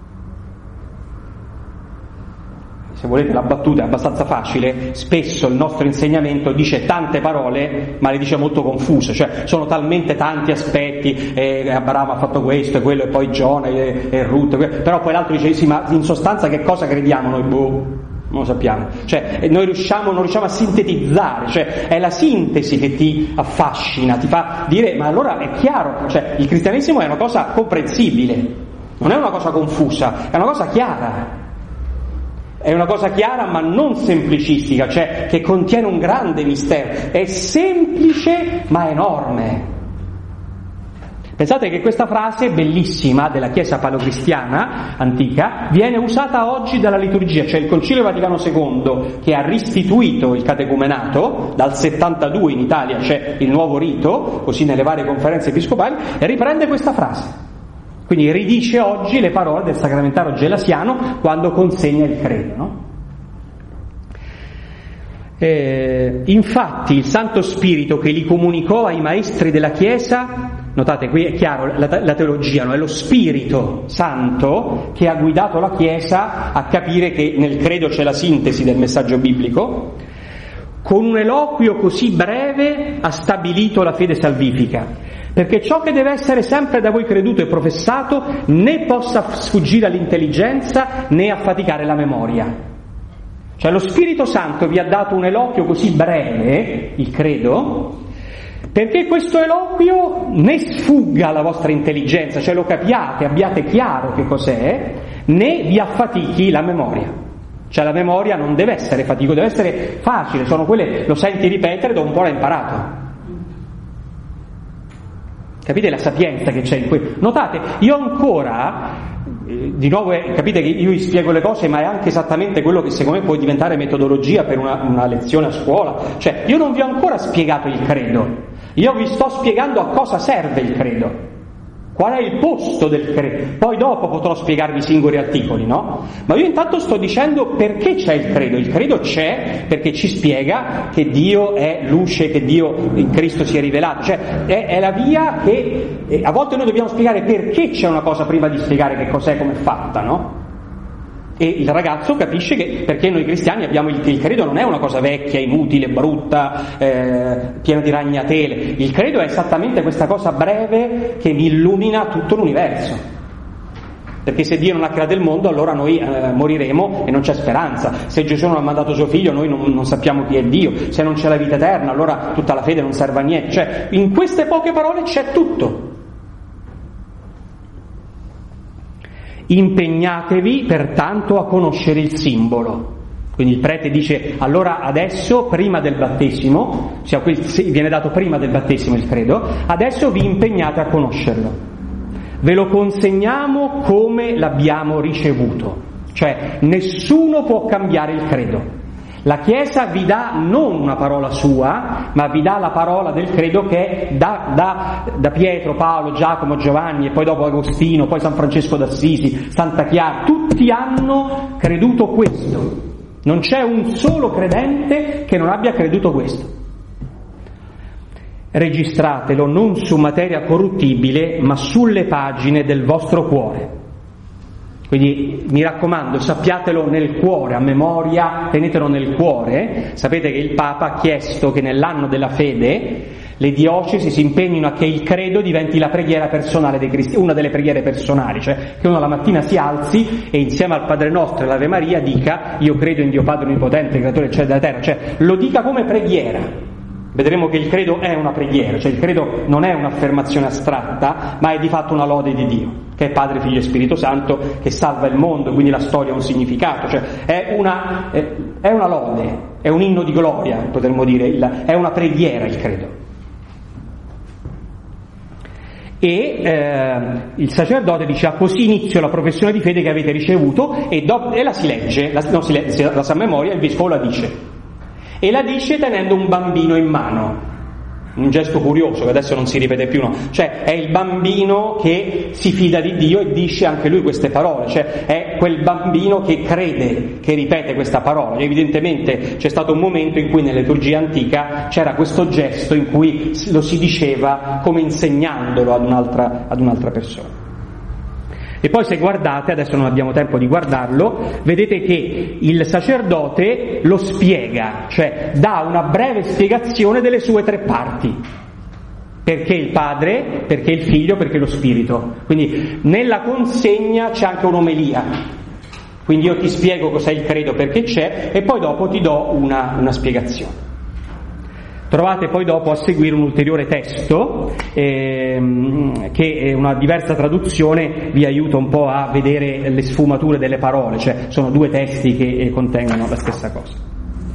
Se volete la battuta è abbastanza facile, spesso il nostro insegnamento dice tante parole ma le dice molto confuse, cioè sono talmente tanti aspetti, Abramo ha fatto questo e quello e poi Giona e Ruth, però poi l'altro dice sì, ma in sostanza che cosa crediamo noi? Non lo sappiamo, cioè noi non riusciamo a sintetizzare, cioè è la sintesi che ti affascina, ti fa dire ma allora è chiaro, cioè il cristianesimo è una cosa comprensibile, non è una cosa confusa, è una cosa chiara. È una cosa chiara ma non semplicistica, cioè che contiene un grande mistero, è semplice ma enorme. Pensate che questa frase bellissima della Chiesa paleocristiana antica viene usata oggi dalla liturgia, cioè il Concilio Vaticano II che ha ristituito il catecumenato, dal 72 in Italia c'è il nuovo rito, così nelle varie conferenze episcopali, e riprende questa frase. Quindi ridice oggi le parole del sacramentaro gelasiano quando consegna il credo, no? Infatti il Santo Spirito che li comunicò ai maestri della Chiesa, notate qui è chiaro la teologia, no? È lo Spirito Santo che ha guidato la Chiesa a capire che nel credo c'è la sintesi del messaggio biblico, con un eloquio così breve ha stabilito la fede salvifica, perché ciò che deve essere sempre da voi creduto e professato né possa sfuggire all'intelligenza né affaticare la memoria. Cioè lo Spirito Santo vi ha dato un eloquio così breve, il credo, perché questo eloquio né sfugga alla vostra intelligenza, cioè lo capiate, abbiate chiaro che cos'è, né vi affatichi la memoria. Cioè la memoria non deve essere faticosa, deve essere facile, sono quelle, lo senti ripetere, dopo un po' l'hai imparato. Capite la sapienza che c'è in questo? Notate, io ancora, di nuovo capite che io vi spiego le cose, ma è anche esattamente quello che secondo me può diventare metodologia per una lezione a scuola. Cioè, io non vi ho ancora spiegato il credo, io vi sto spiegando a cosa serve il credo. Qual è il posto del credo? Poi dopo potrò spiegarvi i singoli articoli, no? Ma io intanto sto dicendo perché c'è il credo. Il credo c'è perché ci spiega che Dio è luce, che Dio in Cristo si è rivelato. Cioè è la via che a volte noi dobbiamo spiegare perché c'è una cosa prima di spiegare che cos'è, come è fatta, no? E il ragazzo capisce che perché noi cristiani abbiamo il credo non è una cosa vecchia, inutile, brutta, piena di ragnatele. Il credo è esattamente questa cosa breve che mi illumina tutto l'universo. Perché se Dio non ha creato il mondo, allora noi moriremo e non c'è speranza. Se Gesù non ha mandato suo figlio, noi non sappiamo chi è Dio. Se non c'è la vita eterna, allora tutta la fede non serve a niente. Cioè, in queste poche parole c'è tutto. Impegnatevi pertanto a conoscere il simbolo. Quindi il prete dice allora adesso prima del battesimo, cioè viene dato prima del battesimo il credo, adesso vi impegnate a conoscerlo, ve lo consegniamo come l'abbiamo ricevuto, cioè nessuno può cambiare il credo. La Chiesa vi dà non una parola sua, ma vi dà la parola del credo che è da Pietro, Paolo, Giacomo, Giovanni e poi dopo Agostino, poi San Francesco d'Assisi, Santa Chiara, tutti hanno creduto questo. Non c'è un solo credente che non abbia creduto questo. Registratelo non su materia corruttibile, ma sulle pagine del vostro cuore. Quindi mi raccomando, sappiatelo nel cuore, a memoria, tenetelo nel cuore. Sapete che il Papa ha chiesto che nell'anno della fede le diocesi si impegnino a che il credo diventi la preghiera personale dei cristiani, una delle preghiere personali, cioè che uno la mattina si alzi e insieme al Padre Nostro e all'Ave Maria dica io credo in Dio Padre Onnipotente, creatore del cielo e della terra, cioè lo dica come preghiera. Vedremo che il credo è una preghiera, cioè il credo non è un'affermazione astratta, ma è di fatto una lode di Dio, che è Padre, Figlio e Spirito Santo, che salva il mondo, quindi la storia ha un significato, cioè è una lode, è un inno di gloria, potremmo dire, è una preghiera il credo. e il sacerdote dice: così inizio la professione di fede che avete ricevuto, e la si legge, la sa a memoria, il vescovo la dice, e la dice tenendo un bambino in mano. Un gesto curioso che adesso non si ripete più, no? Cioè è il bambino che si fida di Dio e dice anche lui queste parole, cioè è quel bambino che crede, che ripete questa parola. Evidentemente c'è stato un momento in cui nella liturgia antica c'era questo gesto in cui lo si diceva come insegnandolo ad un'altra persona. E poi se guardate, adesso non abbiamo tempo di guardarlo, vedete che il sacerdote lo spiega, cioè dà una breve spiegazione delle sue 3 parti. Perché il Padre, perché il Figlio, perché lo Spirito. Quindi nella consegna c'è anche un'omelia. Quindi io ti spiego cos'è il credo, perché c'è, e poi dopo ti do una spiegazione. Trovate poi dopo a seguire un ulteriore testo che una diversa traduzione vi aiuta un po' a vedere le sfumature delle parole, cioè sono 2 testi che contengono la stessa cosa.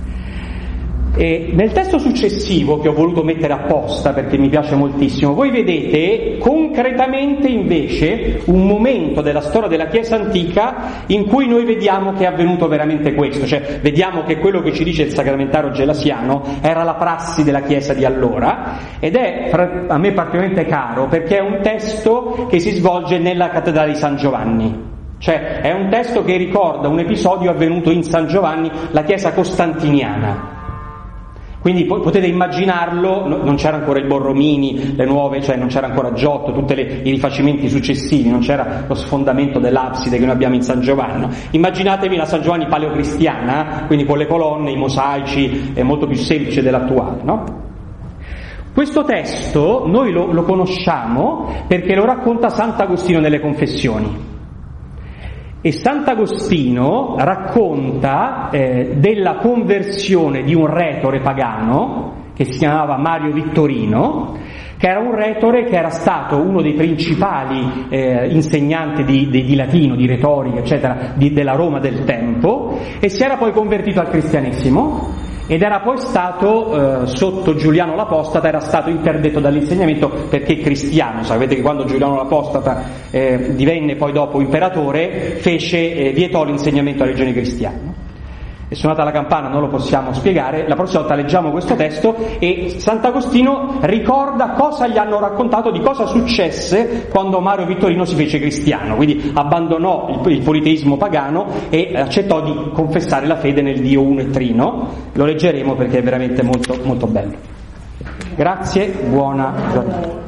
E nel testo successivo, che ho voluto mettere apposta perché mi piace moltissimo, voi vedete concretamente invece un momento della storia della Chiesa antica in cui noi vediamo che è avvenuto veramente questo, cioè vediamo che quello che ci dice il sacramentario gelasiano era la prassi della Chiesa di allora, ed è a me particolarmente caro perché è un testo che si svolge nella cattedrale di San Giovanni. Cioè è un testo che ricorda un episodio avvenuto in San Giovanni, la Chiesa costantiniana. Quindi potete immaginarlo, non c'era ancora il Borromini, le nuove, cioè non c'era ancora Giotto, tutti i rifacimenti successivi, non c'era lo sfondamento dell'abside che noi abbiamo in San Giovanni. Immaginatevi la San Giovanni paleocristiana, quindi con le colonne, i mosaici, è molto più semplice dell'attuale, no? Questo testo noi lo conosciamo perché lo racconta Sant'Agostino nelle Confessioni. E Sant'Agostino racconta della conversione di un retore pagano che si chiamava Mario Vittorino, che era un retore che era stato uno dei principali insegnanti di latino, di retorica, eccetera, della Roma del tempo, e si era poi convertito al cristianesimo. Ed era poi stato, sotto Giuliano l'Apostata, era stato interdetto dall'insegnamento perché cristiano. Sapete che quando Giuliano l'Apostata divenne poi dopo imperatore, vietò l'insegnamento alle religioni cristiane. È suonata la campana, non lo possiamo spiegare, la prossima volta leggiamo questo testo e Sant'Agostino ricorda cosa gli hanno raccontato di cosa successe quando Mario Vittorino si fece cristiano, quindi abbandonò il politeismo pagano e accettò di confessare la fede nel Dio uno e trino. Lo leggeremo perché è veramente molto, molto bello. Grazie, buona giornata.